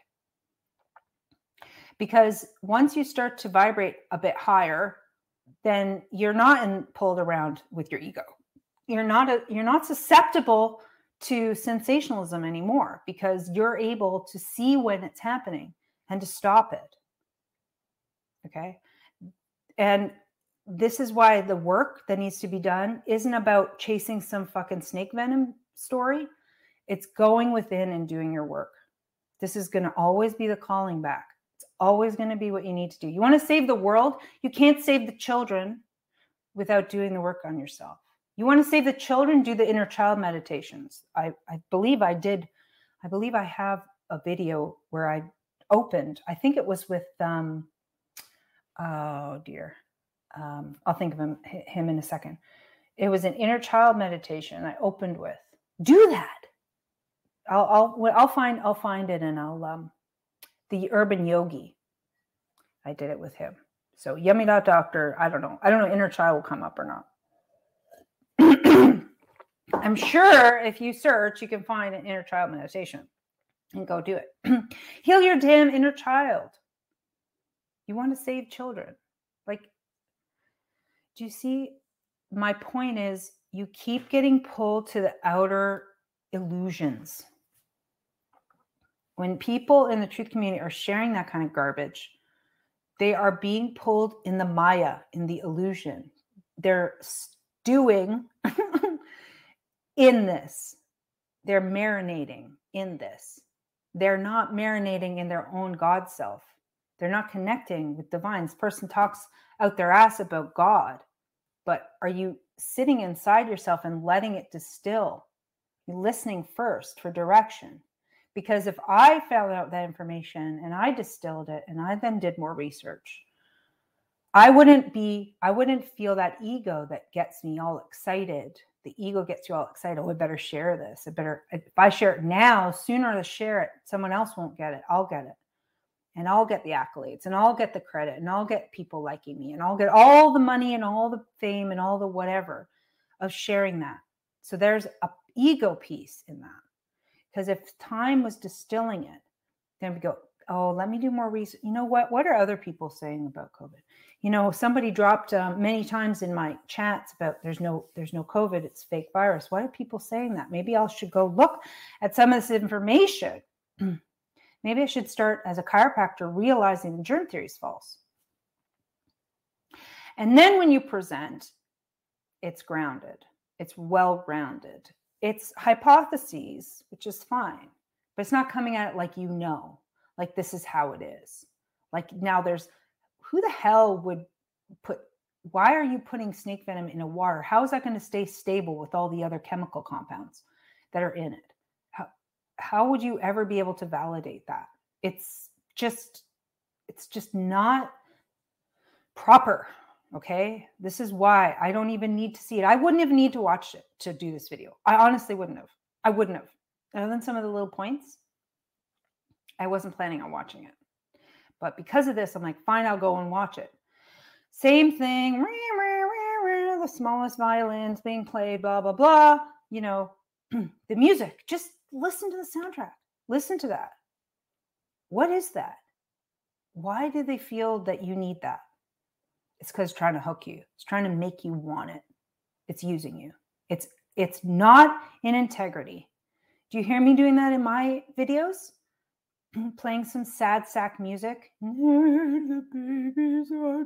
Because once you start to vibrate a bit higher, then you're not in, pulled around with your ego. You're not a, you're not susceptible to sensationalism anymore because you're able to see when it's happening and to stop it. Okay? And this is why the work that needs to be done isn't about chasing some fucking snake venom story. It's going within and doing your work. This is going to always be the calling back. It's always going to be what you need to do. You want to save the world? You can't save the children without doing the work on yourself. You want to save the children? Do the inner child meditations. I, I believe I did. I believe I have a video where I opened. I think it was with, um, oh dear. Um, I'll think of him, him in a second. It was an inner child meditation I opened with. Do that. I'll, I'll, I'll find, I'll find it and I'll, um, the Urban Yogi. I did it with him. So Yummy Dot Doctor, I don't know. I don't know. Inner child will come up or not. I'm sure if you search, you can find an inner child meditation and go do it. Heal your damn inner child. You want to save children. Like, do you see? My point is you keep getting pulled to the outer illusions. When people in the truth community are sharing that kind of garbage, they are being pulled in the Maya, in the illusion. They're stewing in this. They're marinating in this. They're not marinating in their own God self. They're not connecting with divine. This person talks out their ass about God, but are you sitting inside yourself and letting it distill? You're listening first for direction. Because if I found out that information and I distilled it and I then did more research, I wouldn't be, I wouldn't feel that ego that gets me all excited. The ego gets you all excited. Oh, I better share this. I better, if I share it now, sooner to share it, someone else won't get it. I'll get it. And I'll get the accolades and I'll get the credit and I'll get people liking me and I'll get all the money and all the fame and all the whatever of sharing that. So there's a ego piece in that. Because if time was distilling it, then we go, oh, let me do more research. You know what? What are other people saying about COVID? You know, somebody dropped uh, many times in my chats about there's no there's no COVID, it's fake virus. Why are people saying that? Maybe I should go look at some of this information. Maybe I should start as a chiropractor realizing the germ theory is false. And then when you present, it's grounded. It's well-grounded. It's hypotheses, which is fine, but it's not coming at it like you know, like this is how it is. Like now there's, who the hell would put, why are you putting snake venom in a water? How is that going to stay stable with all the other chemical compounds that are in it? How, how would you ever be able to validate that? It's just, it's just not proper. Okay. This is why I don't even need to see it. I wouldn't even need to watch it to do this video. I honestly wouldn't have. I wouldn't have. Other than some of the little points, I wasn't planning on watching it. But because of this, I'm like, fine, I'll go and watch it. Same thing. The smallest violins being played, blah, blah, blah. You know, the music. Just listen to the soundtrack. Listen to that. What is that? Why do they feel that you need that? It's because it's trying to hook you. It's trying to make you want it. It's using you. It's it's not in integrity. Do you hear me doing that in my videos? Playing some sad sack music. The babies are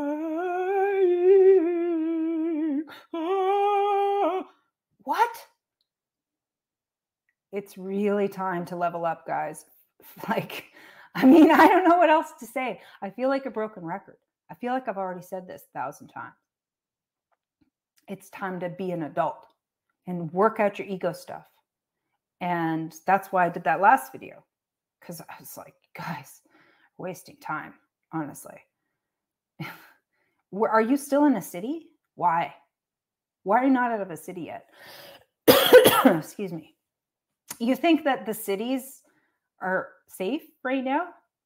dying. Oh. What? It's really time to level up, guys. Like, I mean, I don't know what else to say. I feel like a broken record. I feel like I've already said this a thousand times. It's time to be an adult and work out your ego stuff. And that's why I did that last video. Because I was like, guys, wasting time, honestly. Are you still in a city? Why? Why are you not out of a city yet? Excuse me. You think that the cities are safe right now?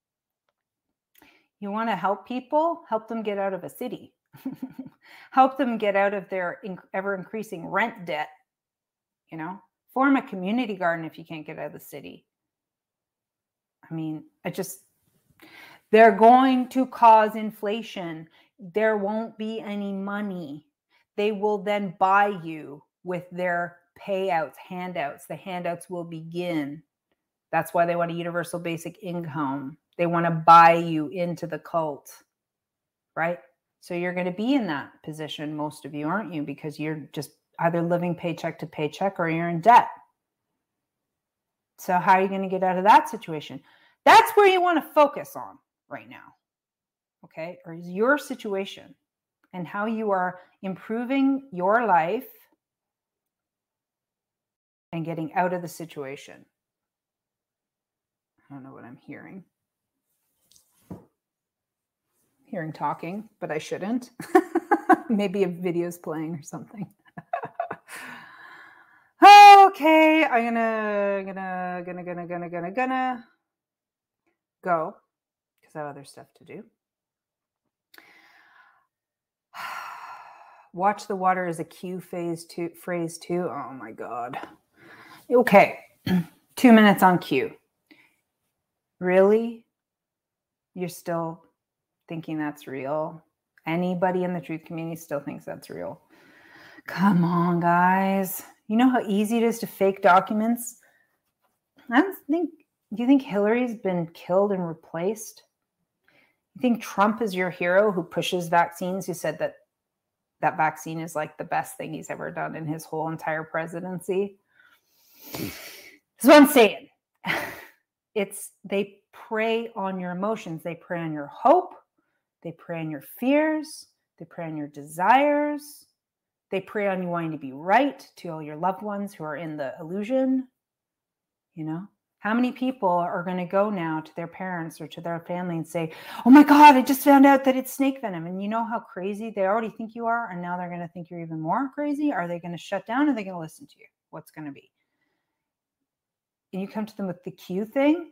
You want to help people? Help them get out of a city. Help them get out of their ever-increasing rent debt. You know, form a community garden if you can't get out of the city. I mean, I just, they're going to cause inflation. There won't be any money. They will then buy you with their payouts, handouts. The handouts will begin. That's why they want a universal basic income. They want to buy you into the cult, right? So you're going to be in that position, most of you, aren't you? Because you're just either living paycheck to paycheck or you're in debt. So how are you going to get out of that situation? That's where you want to focus on right now, okay? Or is your situation and how you are improving your life and getting out of the situation. I don't know what I'm hearing. Hearing talking, but I shouldn't. Maybe a video's playing or something. Okay, I'm gonna, gonna, gonna, gonna, gonna, gonna, gonna go because I have other stuff to do. Watch the water as a cue phase two, phrase two. Oh my God. Okay, two minutes on cue. Really? You're still thinking that's real? Anybody in the truth community still thinks that's real? Come on, guys. You know how easy it is to fake documents? I don't think, do you think Hillary's been killed and replaced? You think Trump is your hero who pushes vaccines, who said that that vaccine is like the best thing he's ever done in his whole entire presidency? That's what I'm saying. It's, they prey on your emotions. They prey on your hope. They prey on your fears. They prey on your desires. They prey on you wanting to be right to all your loved ones who are in the illusion. You know, How many people are going to go now to their parents or to their family and say, oh my God, I just found out that it's snake venom. And you know how crazy they already think you are. And now they're going to think you're even more crazy. Are they going to shut down? Or are they going to listen to you? What's going to be? And you come to them with the Q thing.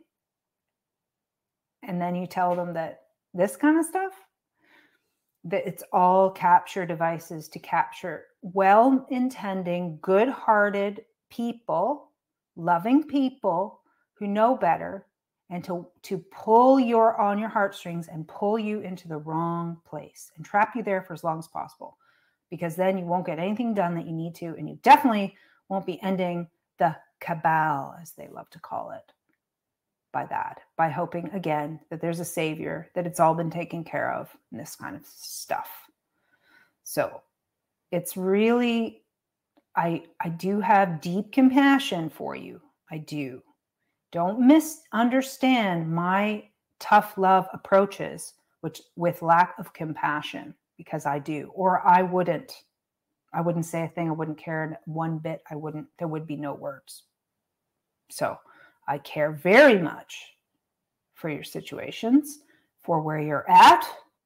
And then you tell them that this kind of stuff, that it's all capture devices to capture well-intending, good-hearted people, loving people who know better, and to, to pull your on your heartstrings and pull you into the wrong place and trap you there for as long as possible, because then you won't get anything done that you need to, and you definitely won't be ending the cabal, as they love to call it, by that, by hoping again that there's a savior, that it's all been taken care of, and this kind of stuff. So it's really, I, I do have deep compassion for you. I do. Don't misunderstand my tough love approaches, which with lack of compassion, because I do, or I wouldn't, I wouldn't say a thing. I wouldn't care one bit. I wouldn't, there would be no words. So I care very much for your situations, for where you're at.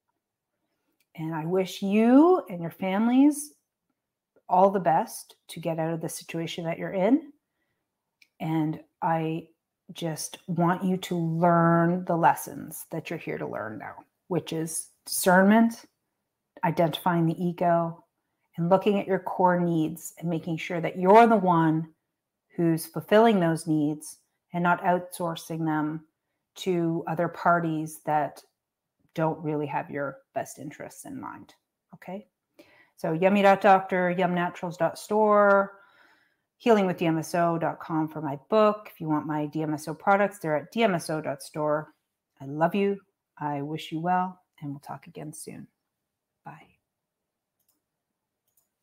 And I wish you and your families all the best to get out of the situation that you're in. And I just want you to learn the lessons that you're here to learn now, which is discernment, identifying the ego, and looking at your core needs and making sure that you're the one who's fulfilling those needs and not outsourcing them to other parties that don't really have your best interests in mind. Okay? So yummy dot doctor, yum naturals dot store, healing with D M S O dot com for my book. If you want my D M S O products, they're at D M S O dot store. I love you. I wish you well, and we'll talk again soon. Bye.